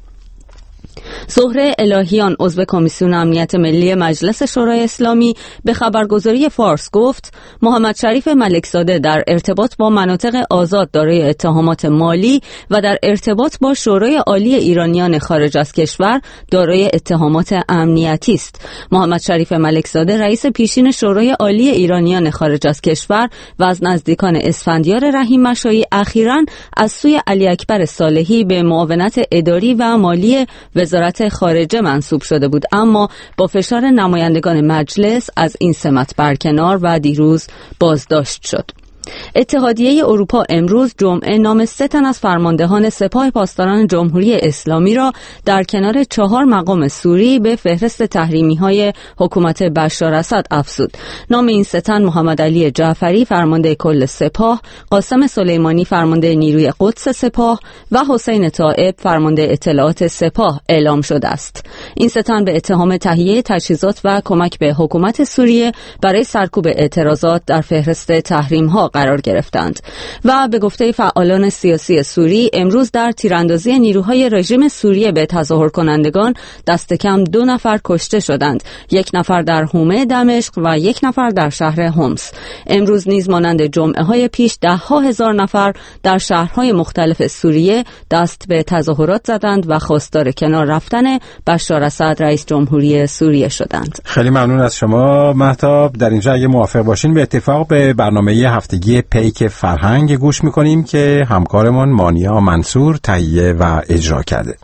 زهره الهیان، عضو کمیسیون امنیت ملی مجلس شورای اسلامی، به خبرگزاری فارس گفت محمد شریف ملکزاده در ارتباط با مناطق آزاد دارای اتهامات مالی و در ارتباط با شورای عالی ایرانیان خارج از کشور دارای اتهامات امنیتی است. محمد شریف ملکزاده رئیس پیشین شورای عالی ایرانیان خارج از کشور و از نزدیکان اسفندیار رحیم مشایی اخیراً از سوی علی اکبر صالحی به معاونت اداری و مالی وزارت خارجه منصوب شده بود، اما با فشار نمایندگان مجلس از این سمت برکنار و دیروز بازداشت شد. اتحادیه اروپا امروز جمعه نام 3 تن از فرماندهان سپاه پاسداران جمهوری اسلامی را در کنار 4 مقام سوری به فهرست تحریمی‌های حکومت بشار اسد افزود. نام این 3 تن محمد علی جعفری فرمانده کل سپاه، قاسم سلیمانی فرمانده نیروی قدس سپاه و حسین طائب فرمانده اطلاعات سپاه اعلام شده است. این 3 تن به اتهام تهیه تجهیزات و کمک به حکومت سوریه برای سرکوب اعتراضات در فهرست تحریم‌ها قرار گرفتند و به گفته فعالان سیاسی سوری امروز در تیراندازی نیروهای رژیم سوریه به تظاهر کنندگان دست کم 2 نفر کشته شدند، 1 نفر در حومه دمشق و 1 نفر در شهر حمص. امروز نیز مانند جمعه‌های پیش 10,000 نفر در شهرهای مختلف سوریه دست به تظاهرات زدند و خواستار کنار رفتن بشار اسد رئیس جمهوری سوریه شدند.
خیلی ممنون از شما مهتاب. در اینجا اگه موافق باشین به اتفاق به برنامه هفتگی پیک فرهنگ گوش میکنیم که همکارمان مانیا منصور تهیه و اجرا کرده.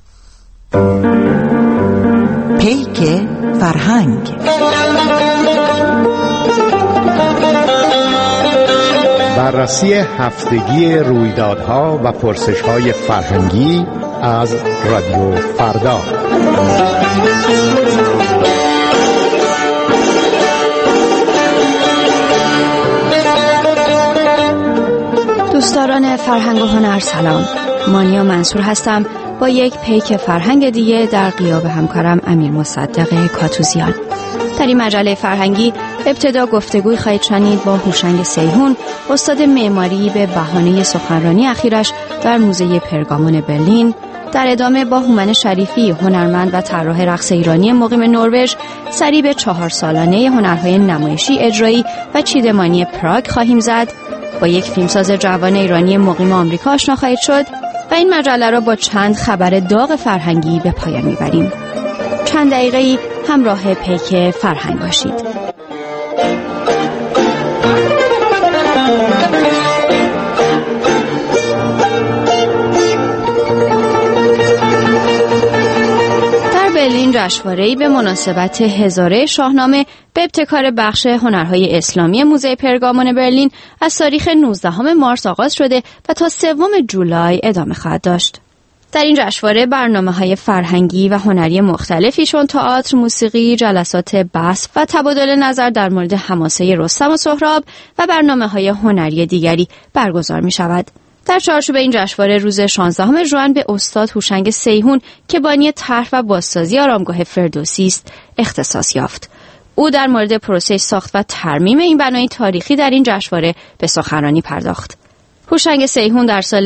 پیک فرهنگ.
بررسی هفتگی رویدادها و پرسش‌های فرهنگی از رادیو فردا.
دوستداران فرهنگ و هنر سلام. مانیا منصور هستم با یک پیک فرهنگ دیگه در غیاب همکارم امیر مصدق کاتوزیان. در این مجله فرهنگی ابتدا گفتگوی خواهید شنید با هوشنگ سیحون، استاد معماری به بهانه سخنرانی اخیرش در موزه پرگامون برلین. در ادامه با هومن شریفی، هنرمند و طراح رقص ایرانی مقیم نروژ، سری به 4 سالانه هنرهای نمایشی، اجرایی و چیدمانی پراگ خواهیم زد. با یک فیلمساز جوان ایرانی مقیم آمریکا آشنا خواهید شد و این مجله را با چند خبر داغ فرهنگی به پایان میبریم. چند دقیقه‌ای همراه پیک فرهنگ باشید. برلین جشنواره‌ای به مناسبت هزاره شاهنامه به ابتکار بخش هنرهای اسلامی موزه پرگامون برلین از تاریخ 19 مارس آغاز شده و تا 3 جولای ادامه خواهد داشت. در این جشنواره برنامه‌های فرهنگی و هنری مختلفی چون تئاتر، موسیقی، جلسات بحث و تبادل نظر در مورد حماسه رستم و سهراب و برنامه‌های هنری دیگری برگزار می‌شود. در چارچوب این جشنواره روز 16 ژوئن به استاد هوشنگ سیحون که بانی طرح و بازسازی آرامگاه فردوسی است اختصاص یافت. او در مورد پروسه ساخت و ترمیم این بنای تاریخی در این جشنواره به سخنرانی پرداخت. هوشنگ سیحون در سال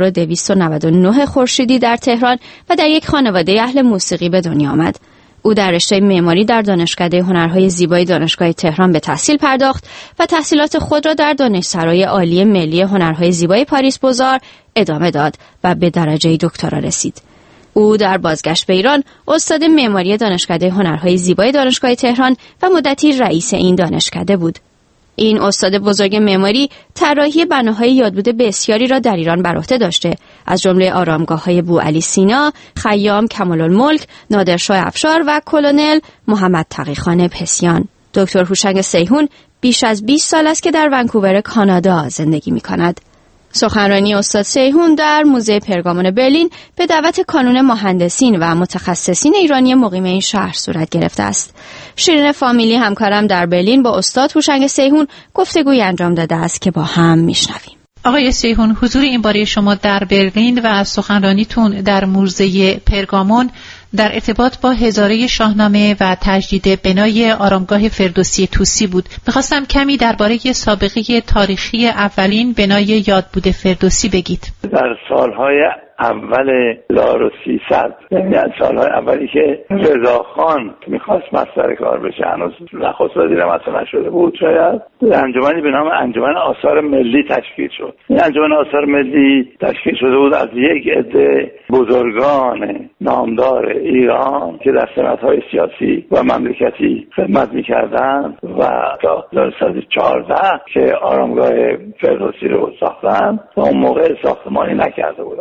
1299 خورشیدی در تهران و در یک خانواده اهل موسیقی به دنیا آمد. او در رشته معماری در دانشکده هنرهای زیبای دانشگاه تهران به تحصیل پرداخت و تحصیلات خود را در دانشسرای عالی ملی هنرهای زیبای پاریس بوزار ادامه داد و به درجه دکترا رسید. او در بازگشت به ایران استاد معماری دانشکده هنرهای زیبای دانشگاه تهران و مدتی رئیس این دانشکده بود. این استاد بزرگ معماری طراحی بناهای یادبود بسیاری را در ایران بر عهده داشته، از جمله آرامگاه‌های بوعلی سینا، خیام کمال‌الملک، نادرشاه افشار و کلونل محمد تقی‌خان پسیان. دکتر هوشنگ سیحون بیش از 20 سال است که در ونکوور کانادا زندگی می‌کند. سخنرانی استاد سیحون در موزه پرگامون برلین به دعوت کانون مهندسین و متخصصین ایرانی مقیم این شهر صورت گرفته است. شیرین فامیلی همکارم در برلین با استاد هوشنگ سیحون گفتگوی انجام داده است که با هم میشنویم.
آقای سیحون، حضور این باره شما در برلین و سخنرانیتون در موزه پرگامون در ارتباط با هزاره شاهنامه و تجدید بنای آرامگاه فردوسی طوسی بود. می‌خواستم کمی درباره سابقه تاریخی اولین بنای یادبود فردوسی بگید.
در سالهای اول 1300 یعنی سالهای اولی که رضاخان میخواست مصدر کار بشه، هنوز نخست وزیر مثلا نشده بود، شاید انجمنی به نام انجمن آثار ملی تشکیل شد. این انجمن آثار ملی تشکیل شده بود از یک عده بزرگان نامدار ایران که در سمت‌های سیاسی و مملکتی خدمت می‌کردند و تا 1914 که آرامگاه فردوسی رو ساختن و اون موقع ساختمانی نکرده بودن. تا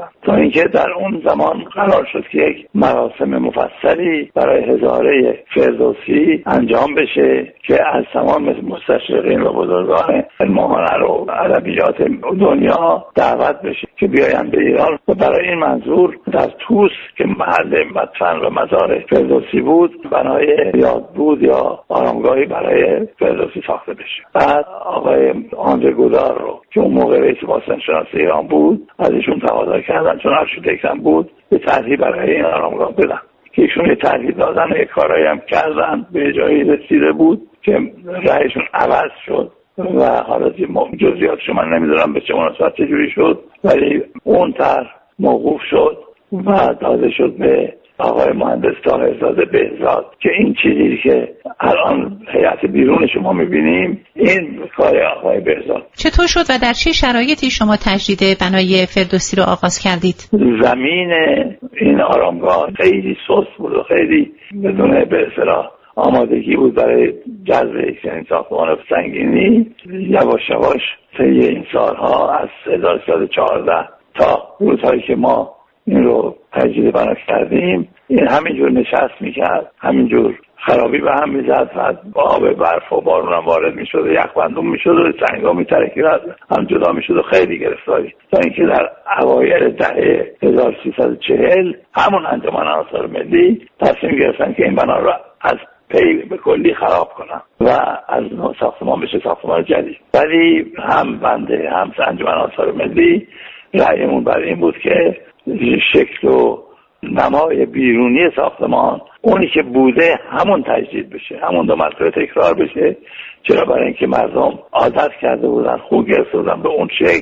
اینکه در اون زمان قرار شد که یک مراسم مفصلی برای هزاره فردوسی انجام بشه که از تمام مستشرقین و بزرگان علم و هنر و ادبیات دنیا دعوت بشه که بیاین به ایران و برای این منظور در طوس که محل مدفن و مزار فردوسی بود بنای یاد بود یا آرامگاهی برای فردوسی ساخته بشه. بعد آقای آندره گودار رو که اون موقع رئیس باستانشناسی ایران بود از ایشون تقاضا کردن چون آرشیتکت هم بود به طرحی برای این آرامگاه بدن که ایشون یه طرحی دادن و یه کارایی هم کردن به جایی رسیده بود که رأیشون عوض شد و حالا جزئیاتشو من نمیدونم به چه مناسبت چجوری شد ولی اون طرح موقوف شد و داده شد به آقای مهندس طاهرزاده بهزاد که این چیزی که الان هیئت بیرون شما میبینیم این کار آقای بهزاد.
چطور شد و در چه شرایطی شما تجدید بنای فردوسی رو آغاز کردید؟
زمین این آرامگاه خیلی سست بود و خیلی بدون به اصطلاح آمادگی بود برای جذب یک ساختمان سنگینی. یواش یواش طی این سالها از 1314 تا روزهایی که ما این رو تجدید بنا کردیم این همینجور نشست میکرد، همینجور خرابی به هم میزد و آب برف و بارون هم وارد میشد و یخبندون میشد و سنگا میترکید هم جدا میشد و خیلی گرفتاری تا اینکه در اوایل دهه 1340 همون انجمن آثار ملی تصمیم گرفتن که این بنا رو از پی به کلی خراب کنن و از ساختمان بشه ساختمان جدید. ولی هم بنده هم انجمن آثار ملی رأیمون بر این بود که شکل و نمای بیرونی ساختمان اونی که بوده همون تجدید بشه، همون دو مرتبه تکرار بشه. چرا؟ برای اینکه مردم عادت کرده بودن، خوب گرفته بودن به اون شکل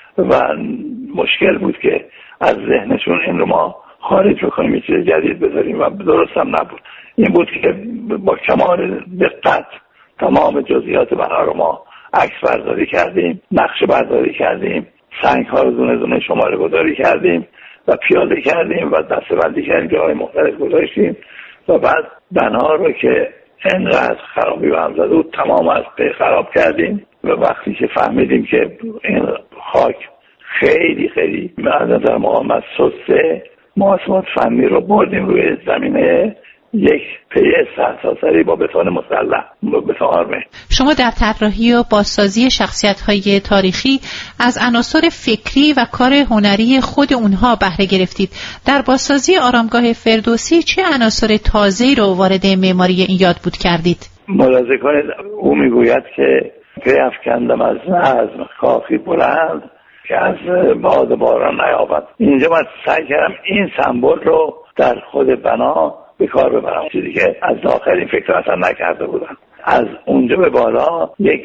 و مشکل بود که از ذهنشون این رو ما خارج بکنیم، یه چیز جدید بذاریم و درست هم نبود. این بود که با کمال دقت تمام جزئیات بنا رو ما عکس برداری کردیم، نقشه برداری کردیم، سنگ ها رو دونه دونه شماره گذاری کردیم و پیاده کردیم و دسته‌بندی کردیم، جاهای مختلف گذاشتیم و بعد بنا رو که انقدر خرابی به هم زده بود تمام از پی خراب کردیم و وقتی که فهمیدیم که این خاک خیلی خیلی از نظر مقاومت سسته، محاسبات فنی رو بردیم روی زمینه یک پی سرتاسری با بتون مسلح بتون آرمه.
شما در طراحی و بازسازی شخصیت‌های تاریخی از عناصر فکری و کار هنری خود اونها بهره گرفتید. در بازسازی آرامگاه فردوسی چه عناصر تازه‌ای رو وارد معماری این یادبود کردید؟
ملاحظه کنید او میگوید که پی افکندم از نظم کاخی بلند که از باد باران نیابد. اینجا من سعی کردم این سمبل رو در خود بنا به کار ببرم، چیزی که از داخل این فکر اصلا نکرده بودم. از اونجا به بالا یک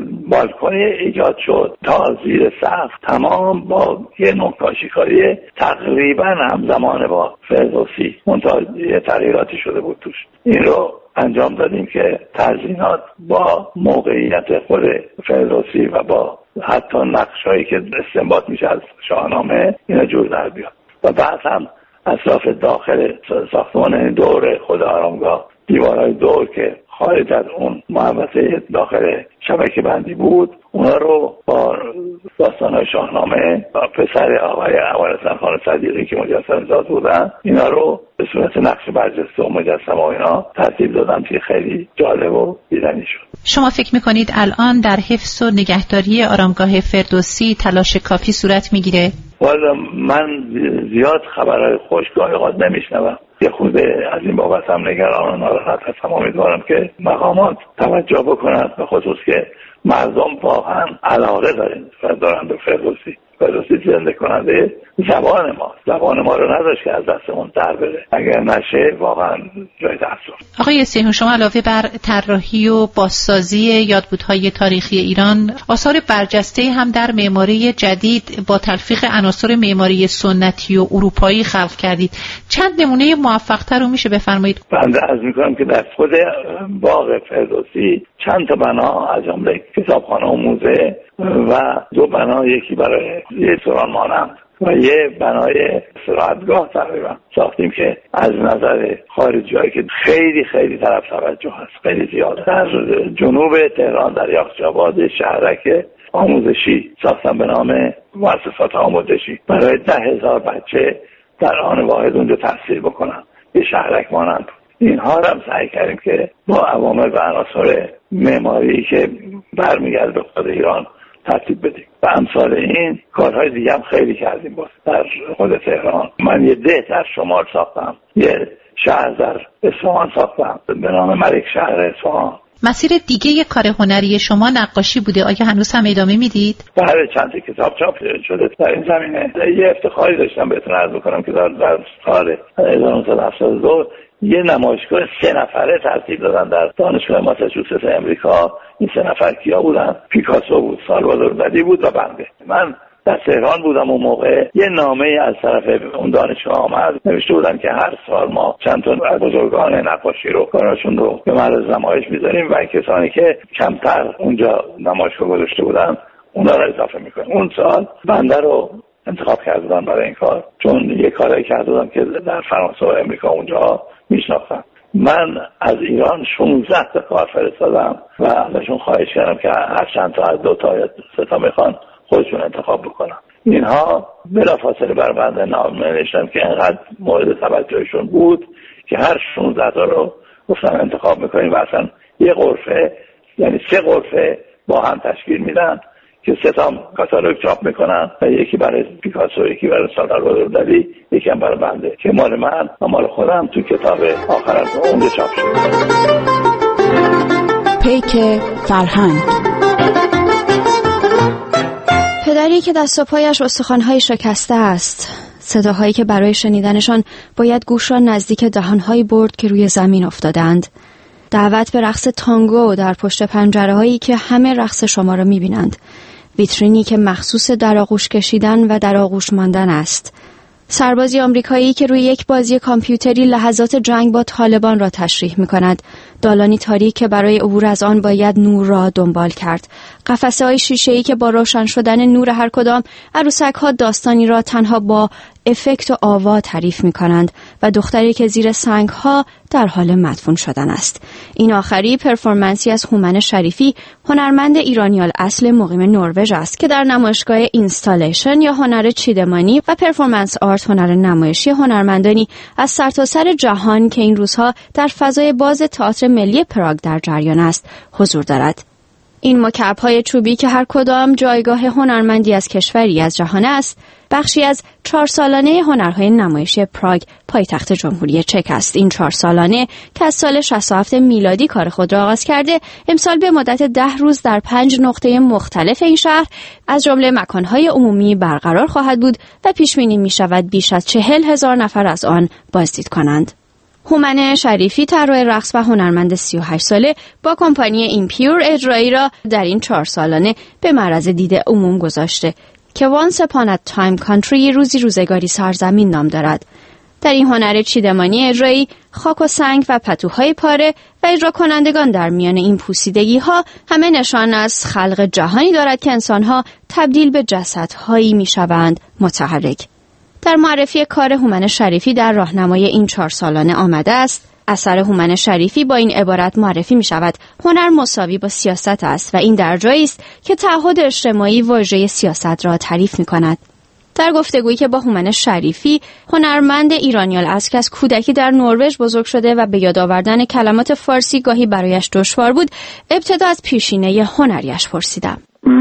بالکنی ایجاد شد تا زیر سقف تمام با یه نقاشی‌کاری تقریبا همزمان با فردوسی، منتها یه تغییراتی شده بود توش. این رو انجام دادیم که تزیینات با موقعیت خود فردوسی و با حتی نقشایی که استنباط میشه از شاهنامه اینا جور در بیاد. و بعد هم اطراف داخل ساختمان دور خود آرامگاه دیوارهای دور که خارج از اون محوطه داخل شبکه بندی بود اونا رو با داستان‌های شاهنامه و پسر آقای ابوالحسن خان صدیقی که مجسمه ساز بودن اینا رو به صورت نقش برجسته و مجسمه و اینا ترتیب دادم که خیلی جالب و دیدنی شد.
شما فکر میکنید الان در حفظ و نگهداری آرامگاه فردوسی تلاش کافی صورت میگیره؟
والا من زیاد خبرهای خوشگاهی قد نمیشنوم. یه خود از این بابت هم نگران و ناراحت هستم. امیدوارم که مقامات توجه بکنند، به خصوص که مردم واقعا علاقه دارن به فردوسی. فردوسی زنده کننده زبان ما رو نداشت که از دستمون در بره. اگر نشه واقعا جای تأسف.
آقای سیحون، شما علاوه بر طراحی و بازسازی یادبودهای تاریخی ایران آثار برجسته هم در معماری جدید با تلفیق عناصر معماری سنتی و اروپایی خلق کردید. چند نمونه موفق‌تر رو میشه بفرمایید؟
بنده عرض می‌کنم که در خود باغ فردوسی چند تا بنا از جمله کتابخانه و موزه و دو بنا، یکی برای رستوران مانند و یه بنای استراحتگاه تقریبا ساختیم که از نظر خارجی‌هایی که خیلی خیلی طرف توجه هست، خیلی زیاد. در جنوب تهران در یاخچی آباد شهرک آموزشی ساختم به نام مؤسسات آموزشی برای 10,000 بچه در آن واحد اونجا تحصیل بکنن. یه شهرک مانند اینها رو هم سعی کردیم که با عوامل و عناصر معماری که برمیگرده به خود ایران ترتیب بدیم و امثال این کارهای دیگه هم خیلی کردیم باز در خود تهران. من یه ده در شمال ساختم، یه شهر در اصفهان ساختم به نام ملک شهر اصفهان.
مسیر دیگه یه کار هنری شما نقاشی بوده، آیا هنوز هم ادامه میدید؟
بله، چند تا کتاب چاپ شده در این زمینه. یه افتخاری داشتم بهتون عرض بکنم که در سال 1972 یه نمایشگاه 3 نفره ترتیب دادن در دانشگاه ماساچوست امریکا. این 3 نفر کیا بودن؟ پیکاسو بود، سالوادور دالی بود و بنده. من در تهران بودم اون موقع. یه نامه از طرف اون دانشگاه آمد، نوشته بودن که هر سال ما چند تا از بزرگان نقاشی رو کارشون رو به معرض نمایش میذاریم و کسانی که کمتر اونجا نمایشگاه گذاشته بودن اونا رو اضافه میکنیم. اون سال بنده رو انتخاب کردن برای این کار، چون یه کاری کردم که در فرانسه و امریکا اونجا میشناختم. من از ایران 16 تا کار فرستادم و ازشون خواهش کردم که هر چند تا از 2 تا یا 3 تا میخوان خودشون انتخاب بکنن. اینها بلافاصله بر بنده نامه نوشتن که انقدر مورد توجهشون بود که هر 16 تا رو گفتن انتخاب میکنیم و اصلا یه غرفه، یعنی 3 غرفه با هم تشکیل میدن که 3 تا کاتالوگ چاپ میکنن و یکی برای پیکاسو، یکی برای سالوادور دالی، یکی هم برای بنده که مال من و مال خودم تو کتاب آخرم اونجا چاپ شد.
پیک فرهنگ.
پدری که دست و پایش استخوان‌های شکسته است، صداهایی که برای شنیدنشان باید گوش را نزدیک دهان‌هایی برد که روی زمین افتادند. دعوت به رقص تانگو در پشت پنجره‌هایی که همه رقص شما را می‌بینند. ویترینی که مخصوص در آغوش کشیدن و در آغوش ماندن است. سربازی آمریکایی که روی یک بازی کامپیوتری لحظات جنگ با طالبان را تشریح می‌کند. دالانی تاریک که برای عبور از آن باید نور را دنبال کرد. قفسه‌های شیشه‌ای که با روشن شدن نور هر کدام عروسک‌ها داستانی را تنها با افکت و آوا تعریف می‌کنند و دختری که زیر سنگ‌ها در حال مدفون شدن است. این آخری پرفورمنسی از هومن شریفی، هنرمند ایرانی الاصل مقیم نروژ است که در نمایشگاه اینستالیشن یا هنر چیدمانی و پرفورمنس آرت، هنر نمایشی هنرمندانی از سرتاسر جهان که این روزها در فضای باز تئاتر ملی پراگ در جریان است حضور دارد. این مکعب‌های چوبی که هر کدام جایگاه هنرمندی از کشوری از جهان است، بخشی از 4 سالانه هنرهای نمایشی پراگ پایتخت جمهوری چک است. این 4 سالانه که از سال 67 میلادی کار خود را آغاز کرده، امسال به مدت 10 روز در 5 نقطه مختلف این شهر از جمله مکانهای عمومی برقرار خواهد بود و پیش بینی می‌شود بیش از 40,000 نفر از آن بازدید کنند. هومن شریفی طراح رقص و هنرمند 38 ساله با کمپانی ایمپیور اجرایی را در این 4 سالانه به معرض دید عموم گذاشته که Once Upon a Time Country، روزی روزگاری سرزمین نام دارد. در این هنر چیدمانی اجرایی خاک و سنگ و پتوهای پاره و اجرا کنندگان در میان این پوسیدگی ها همه نشان از خلق جهانی دارد که انسانها تبدیل به جسدهایی می شوند متحرک. در معرفی کار هومن شریفی در راهنمای این 4 سالانه آمده است: اثر هومن شریفی با این عبارت معرفی می شود: هنر مساوی با سیاست است و این در جایی است که تعهد اجتماعی واژه سیاست را تعریف می کند. در گفتگویی که با هومن شریفی، هنرمند ایرانی الاصل که از کودکی در نروژ بزرگ شده و به یاد آوردن کلمات فارسی گاهی برایش دشوار بود، ابتدا از پیشینه هنریش پرسیدم.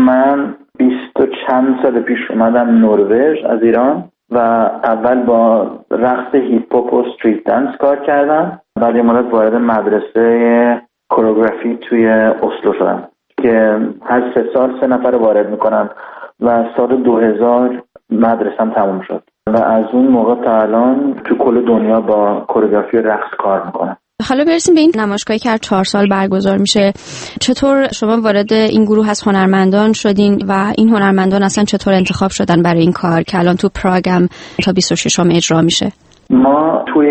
من 20 و چند سال پیش اومدم نروژ از ایران و اول با رقص هیپ هاپ و استریت دنس کار کردم. بعد یه مدت وارد مدرسه کوریوگرافی توی اسلو شدم که هر 3 سال 3 نفر رو وارد میکنن و سال 2000 مدرسم تموم شد و از اون موقع تا الان تو کل دنیا با کوریوگرافی رقص کار میکنم.
حالا برسیم به این نمایشگاهی که هر 4 سال برگزار میشه. چطور شما وارد این گروه از هنرمندان شدین و این هنرمندان اصلا چطور انتخاب شدن برای این کار که الان تو پراگ هم تا 26 اجرا میشه؟
ما توی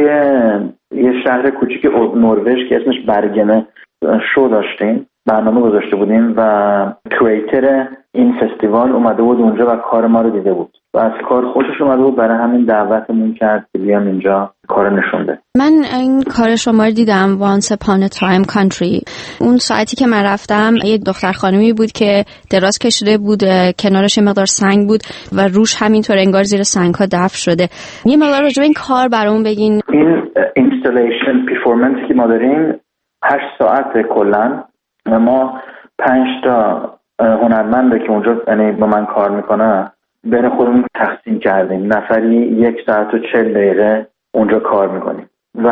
یه شهر کوچیک نروژ که اسمش برگنه شو داشتیم، برنامه گذاشته بودیم و کریتر این فستیوال اومده بود اونجا و کار ما رو دیده بود و از کار خوشش اومده بود، برای همین دعوتمون کرد که بیام اینجا کار نشون بده.
من این کار شما رو دیدم Once Upon a Time Country. اون ساعتی که من رفتم یه دختر خانمی بود که دراز کشیده بود، کنارش یه مقدار سنگ بود و روش همینطور انگار زیر سنگ ها دفن شده. یه مقدار راجع به این کار برامون بگین.
این اینستالیشن پرفورمنس که ما داریم 8 ساعت کلا و ما 5 تا هنرمند که اونجا یعنی با من کار میکنه بین خودمون تقسیم کردیم، نفری 1 ساعت و 40 دقیقه اونجا کار میکنیم و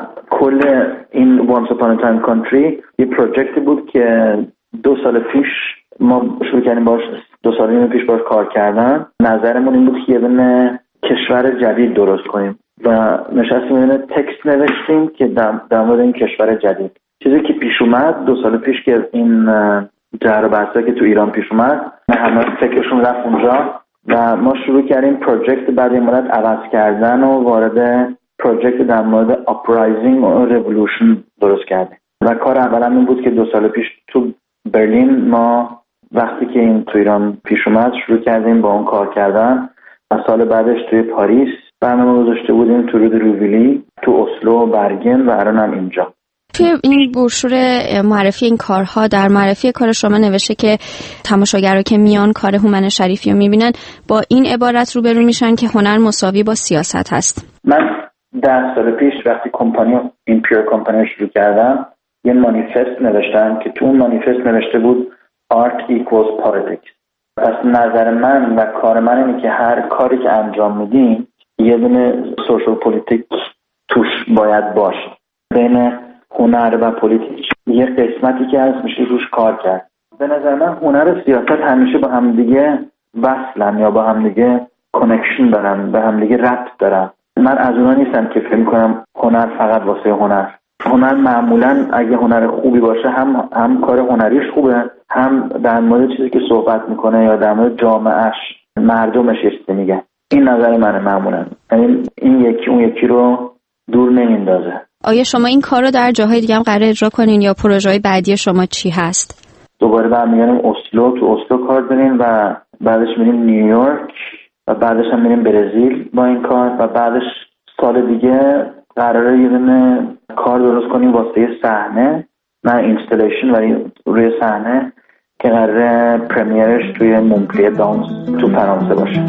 کل این Once Upon a Time Country یه پروژکتی بود که 2 سال پیش ما شروع کردیم باش، 2 سال پیش باش کار کردن. نظرمون این بود که یه دونه کشور جدید درست کنیم و نشستیم یه تکست نوشتیم که در مورد این کشور جدید. چیزی که پیش اومد 2 سال پیش که این جهر و بحثا که تو ایران پیش اومد همه فکرشون رفت اونجا و ما شروع کردیم پروژکت بعد این مدت عوض کردن و وارد پروژکت در مورد اپرایزینگ و ریولوشن درست کردیم و کار اول این بود که 2 سال پیش تو برلین ما وقتی که این تو ایران پیش اومد شروع کردیم با اون کار کردن و سال بعدش توی پاریس برنامه گذاشته بودیم، تو رود روویلی، تو اسلو، برگن و الان هم اینجا.
توی این بروشور معرفی این کارها در معرفی کار شما نوشته که تماشاگرها که میان کار هومن شریفی رو میبینن با این عبارت روبرو میشن که هنر مساوی با سیاست هست.
من 10 سال پیش وقتی کمپانی ایمپیر کمپانی شروع کردم یه مانیفست نوشتم که تو اون مانیفست نوشته بود Art equals politics. پس نظر من و کار من اینه که هر کاری که انجام میدیم یه دونه سوشال پولیتیک توش باید باشه. بین هنر و پلیتیک یه قسمتی که هست میشه روش کار کرد. به نظر من هنر و سیاست همیشه با هم دیگه وصلن یا با هم دیگه کانکشن دارن، به هم دیگه ربط دارن. من از اونها نیستم که فکر کنم هنر فقط واسه هنر معمولا اگه هنر خوبی باشه هم کار هنریش خوبه، هم در مورد چیزی که صحبت میکنه یا در مورد جامعهش مردمش چیزی میگه. این نظر منه معمولا. یعنی این یکی اون یکی رو دور نمیندازه.
آیا شما این کار رو در جاهای دیگه هم قراره اجرا کنین یا پروژه‌های بعدی شما چی هست؟
دوباره برمیگردیم اسلو، تو اسلو کار داریم و بعدش میریم نیویورک و بعدش هم میریم برزیل با این کار و بعدش سال دیگه قراره یه دونه کار درست کنیم واسه صحنه، نه اینستالیشن ولی روی صحنه که قراره پرمیرش توی مونپلیه دانس تو فرانسه باشه.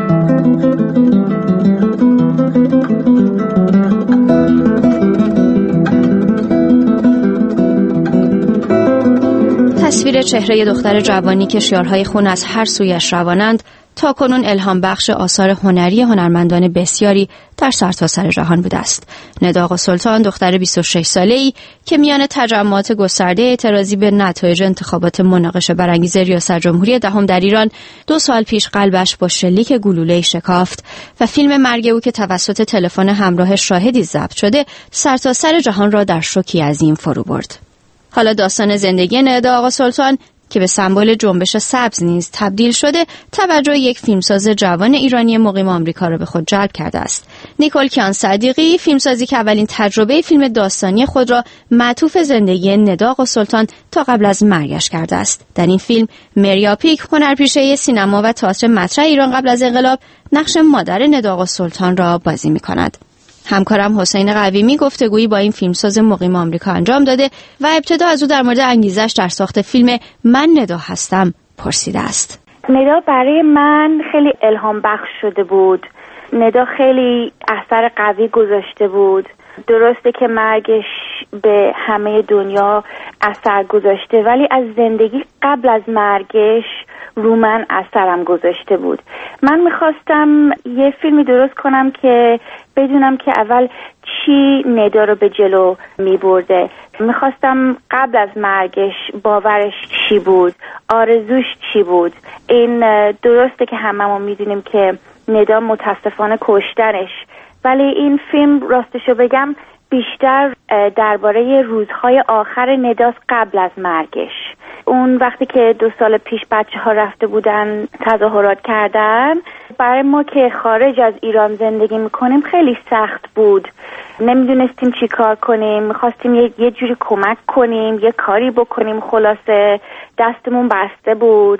تصویر چهره دختر جوانی که شیارهای خون از هر سویش روانند تا کنون الهام بخش آثار هنری هنرمندان بسیاری در سرتاسر جهان بوده است. ندا آقاسلطان دختر 26 ساله‌ای که میان تجمعات گسترده اعتراضی به نتایج انتخابات مناقشه برانگیز ریاست جمهوری دهم در ایران 2 سال پیش قلبش با شلیک گلوله‌ای شکافت و فیلم مرگ او که توسط تلفن همراه شاهدی ضبط شده سرتاسر جهان را در شوکی عظیم فرو برد. حالا داستان زندگی ندا آقاسلطان که به سمبل جنبش سبز نیز تبدیل شده توجه یک فیلمساز جوان ایرانی مقیم آمریکا را به خود جلب کرده است. نیکول کیان صدیقی، فیلمسازی که اولین تجربه فیلم داستانی خود را معطوف زندگی ندا آقاسلطان تا قبل از مرگش کرده است. در این فیلم مریا پیک، هنرپیشه سینما و تئاتر مطرح ایران قبل از انقلاب، نقش مادر ندا آقاسلطان را بازی می‌کند. همکارم حسین قویمی گفتگویی با این فیلمساز مقیم آمریکا انجام داده و ابتدا از او در مورد انگیزش در ساخت فیلم من ندا هستم پرسیده است.
ندا برای من خیلی الهام بخش شده بود. ندا خیلی اثر قوی گذاشته بود. درسته که مرگش به همه دنیا اثر گذاشته ولی از زندگی قبل از مرگش رو من اثرم گذاشته بود. من میخواستم یه فیلمی درست کنم که بدونم که اول چی ندا رو به جلو میبرده. میخواستم قبل از مرگش باورش چی بود، آرزوش چی بود. این درسته که هممون میدونیم که ندا متاسفانه کشتنش، ولی این فیلم راستشو بگم بیشتر درباره روزهای آخر نداست قبل از مرگش. اون وقتی که 2 سال پیش بچه‌ها رفته بودن تظاهرات کردن، برای ما که خارج از ایران زندگی میکنیم خیلی سخت بود. نمیدونستیم چی کار کنیم، میخواستیم یه جوری کمک کنیم، یه کاری بکنیم، خلاصه دستمون بسته بود.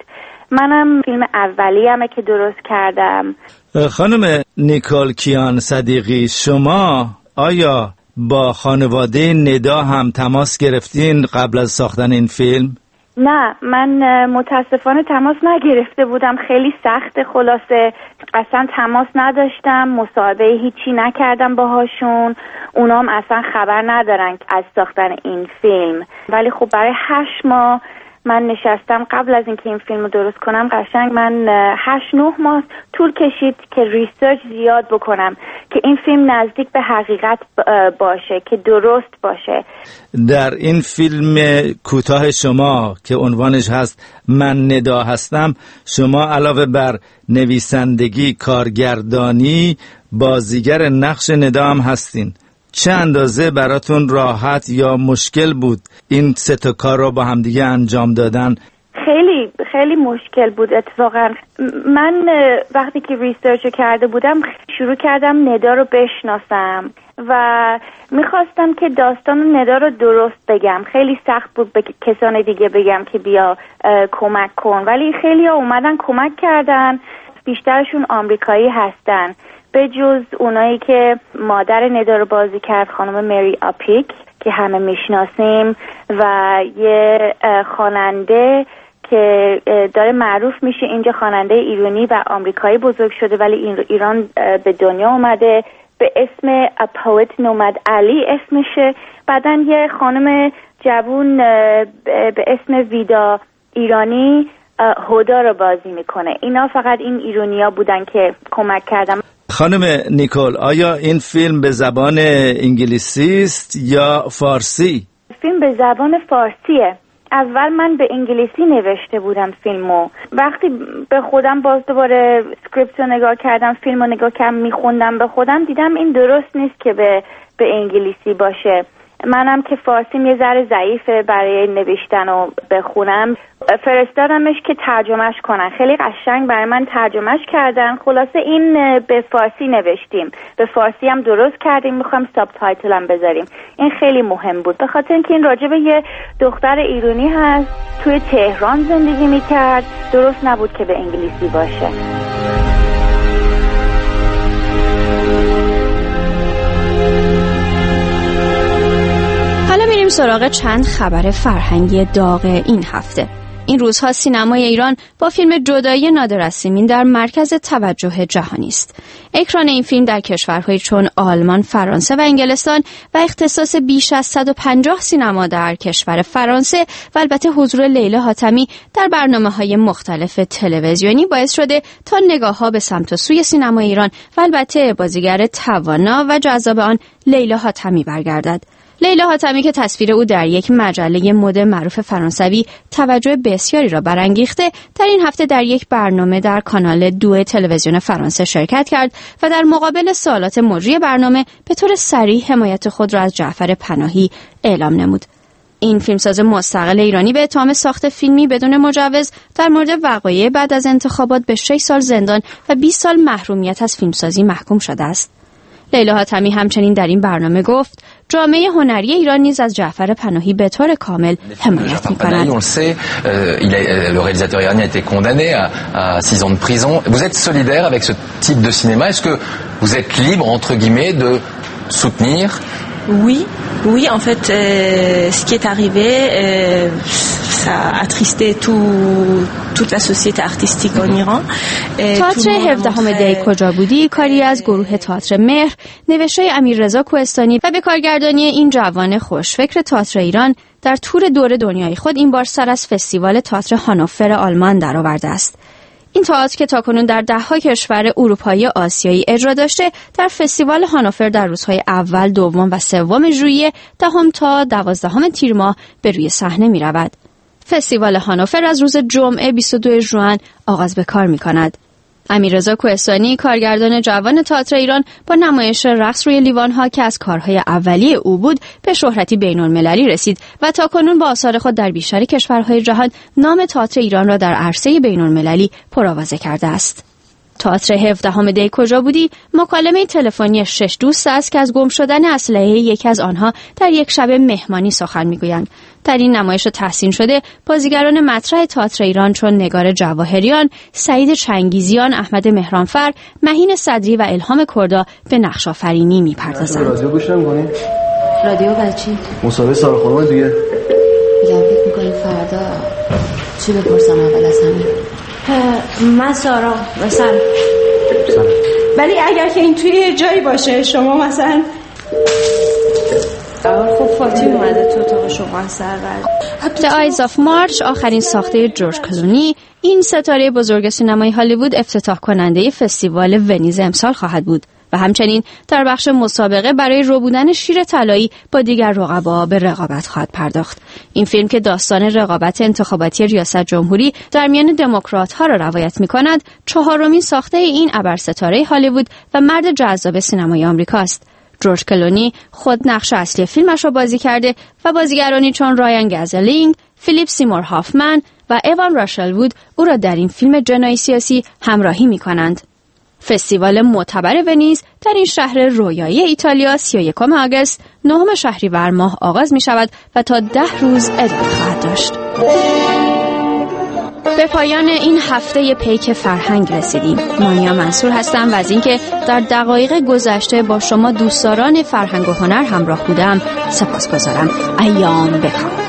منم فیلم اولیه‌مه که درست کردم.
خانم نیکول کیان صدیقی، شما آیا با خانواده ندا هم تماس گرفتین قبل از ساختن این فیلم؟
نه، من متاسفانه تماس نگرفته بودم، خیلی سخت، خلاصه اصلا تماس نداشتم، مصاحبه هیچی نکردم باهاشون، اونام اصلا خبر ندارن از ساختن این فیلم. ولی خب برای 8 ماه من نشستم قبل از اینکه این فیلم رو درست کنم، قشنگ من 8-9 ماه طول کشید که ریسرچ زیاد بکنم که این فیلم نزدیک به حقیقت باشه، که درست باشه.
در این فیلم کوتاه شما که عنوانش هست من ندا هستم، شما علاوه بر نویسندگی، کارگردانی، بازیگر نقش ندا هم هستین. چه اندازه براتون راحت یا مشکل بود این 3 کار رو با همدیگه انجام دادن؟
خیلی خیلی مشکل بود اتفاقا. من وقتی که ریسرچ کرده بودم شروع کردم ندا رو بشناسم و میخواستم که داستان ندا رو درست بگم. خیلی سخت بود به کسان دیگه بگم که بیا کمک کن، ولی خیلی ها اومدن کمک کردن. بیشترشون آمریکایی هستن، به جز اونایی که مادر ندا رو بازی کرد، خانم مری آپیک که همه میشناسیم، و یه خواننده که داره معروف میشه اینجا، خواننده ایرانی و آمریکایی بزرگ شده ولی ایران به دنیا اومده، به اسم A Poet نومد علی اسمشه. بعدن یه خانم جوون به اسم ویدا ایرانی هدا رو بازی میکنه. اینا فقط این ایرانیا بودن که کمک کردم.
خانم نیکول، آیا این فیلم به زبان انگلیسی است یا فارسی؟
فیلم به زبان فارسیه. اول من به انگلیسی نوشته بودم فیلمو. وقتی به خودم باز دوباره اسکریپت رو نگاه کردم، فیلم رو نگاه کردم، میخوندم به خودم، دیدم این درست نیست که به انگلیسی باشه. منم که فارسیم یه ذره ضعیفه برای نوشتن و بخونم، فرستادمش که ترجمهش کنن. خیلی قشنگ برای من ترجمهش کردن. خلاصه این به فارسی نوشتیم، به فارسی هم درست کردیم، میخوایم ساب تایتل هم بذاریم. این خیلی مهم بود به خاطر اینکه این راجع به یه دختر ایرانی هست، توی تهران زندگی میکرد، درست نبود که به انگلیسی باشه.
میریم سراغ چند خبر فرهنگی داغ این هفته. این روزها سینمای ایران با فیلم جدایی نادر از سیمین در مرکز توجه جهانی است. اکران این فیلم در کشورهای چون آلمان، فرانسه و انگلستان و اختصاص بیش از 150 سینما در کشور فرانسه و البته حضور لیلا حاتمی در برنامه‌های مختلف تلویزیونی باعث شده تا نگاه‌ها به سمت و سوی سینمای ایران و البته بازیگر توانا و جذاب آن لیلا حاتمی برگردد. لیلا حاتمی که تصویر او در یک مجله مد معروف فرانسوی توجه بسیاری را برانگیخته، در این هفته در یک برنامه در کانال 2 تلویزیون فرانسه شرکت کرد و در مقابل سوالات مجری برنامه به طور صریح حمایت خود را از جعفر پناهی اعلام نمود. این فیلمساز مستقل ایرانی به اتهام ساخت فیلمی بدون مجوز در مورد وقایع بعد از انتخابات به 6 سال زندان و 20 سال محرومیت از فیلمسازی محکوم شده است. لیلا حاتمی همچنین در این برنامه گفت جامعه هنری ایران نیز از جعفر پناهی به طور کامل حمایت می‌کند.
On le sait, le réalisateur iranien a été condamné à 6 ans de prison. Vous êtes solidaire avec ce type de cinéma? Est-ce que vous êtes libre entre guillemets de soutenir? Oui, en fait, ce qui est arrivé, ça a attristé toute la société artistique en Iran.
تئاتر 17 دی کجا بودی کاری از گروه تئاتر مهر، نوشته امیررضا کوهستانی و به کارگردانی این جوان خوشفکر تئاتر ایران در تور دور دنیای خود این بار سر از فستیوال تئاتر هانوفر آلمان درآورده است. این تئاتر که تاکنون در 10 کشور اروپایی و آسیایی اجرا داشته، در فستیوال هانوفر در روزهای اول، دوم و سوم ژوئیه 10 تا 12 تیر ماه به روی صحنه می رود. فستیوال هانوفر از روز جمعه 22 ژوئن آغاز به کار می کند. امیررضا کوهستانی کارگردان جوان تئاتر ایران با نمایش رقص روی لیوان‌ها که از کارهای اولیه او بود به شهرتی بین‌المللی رسید و تاکنون با آثار خود در بیشتر کشورهای جهان نام تئاتر ایران را در عرصه بین‌المللی پرآوازه کرده است. تئاتر 17 دی کجا بودی مکالمه تلفنی 6 دوست است که از گم شدن اسلحه یکی از آنها در یک شب مهمانی سخن میگویند. در این نمایش تحسین شده بازیگران مطرح تئاتر ایران چون نگار جواهریان، سعید چنگیزیان، احمد مهرانفر، مهین صدری و الهام کردا به نقش آفرینی میپردازند.
رادیو گوش نمی‌کنی؟
رادیو بچی؟
مسابقه سارا خانم دیگه.
میگم فکر می‌کنی فردا چی بپرسم اول از همین؟
من سارا مثلا. ولی اگر که این توی جایی باشه شما مثلا خب فاطمه اومده تو اتاق شما سر
The Eyes of March آخرین ساخته جورج کلونی، این ستاره بزرگ سینمای هالیوود افتتاح کننده فستیوال ونیز امسال خواهد بود و همچنین در بخش مسابقه برای ربودن شیر طلایی با دیگر رقبا به رقابت خواهد پرداخت. این فیلم که داستان رقابت انتخاباتی ریاست جمهوری در میان دموکرات‌ها را روایت می‌کند، 4مین ساخته این ابرستاره هالیوود و مرد جذاب سینمای آمریکا است. جورج کلونی خود نقش اصلی فیلمش را بازی کرده و بازیگرانی چون رایان گازلینگ، فیلیپ سیمور هافمن و ایوان راشل وود او را در این فیلم جنایی سیاسی همراهی می‌کنند. فستیوال معتبر ونیز در این شهر رویایی ایتالیا 31 آگوست 9 شهریور ماه آغاز می‌شود و تا 10 روز ادامه خواهد داشت. به پایان این هفته پیک فرهنگ رسیدیم. مانیا منصور هستم و از اینکه در دقایق گذشته با شما دوستداران فرهنگ و هنر همراه بودم سپاسگزارم. ایام بخیر.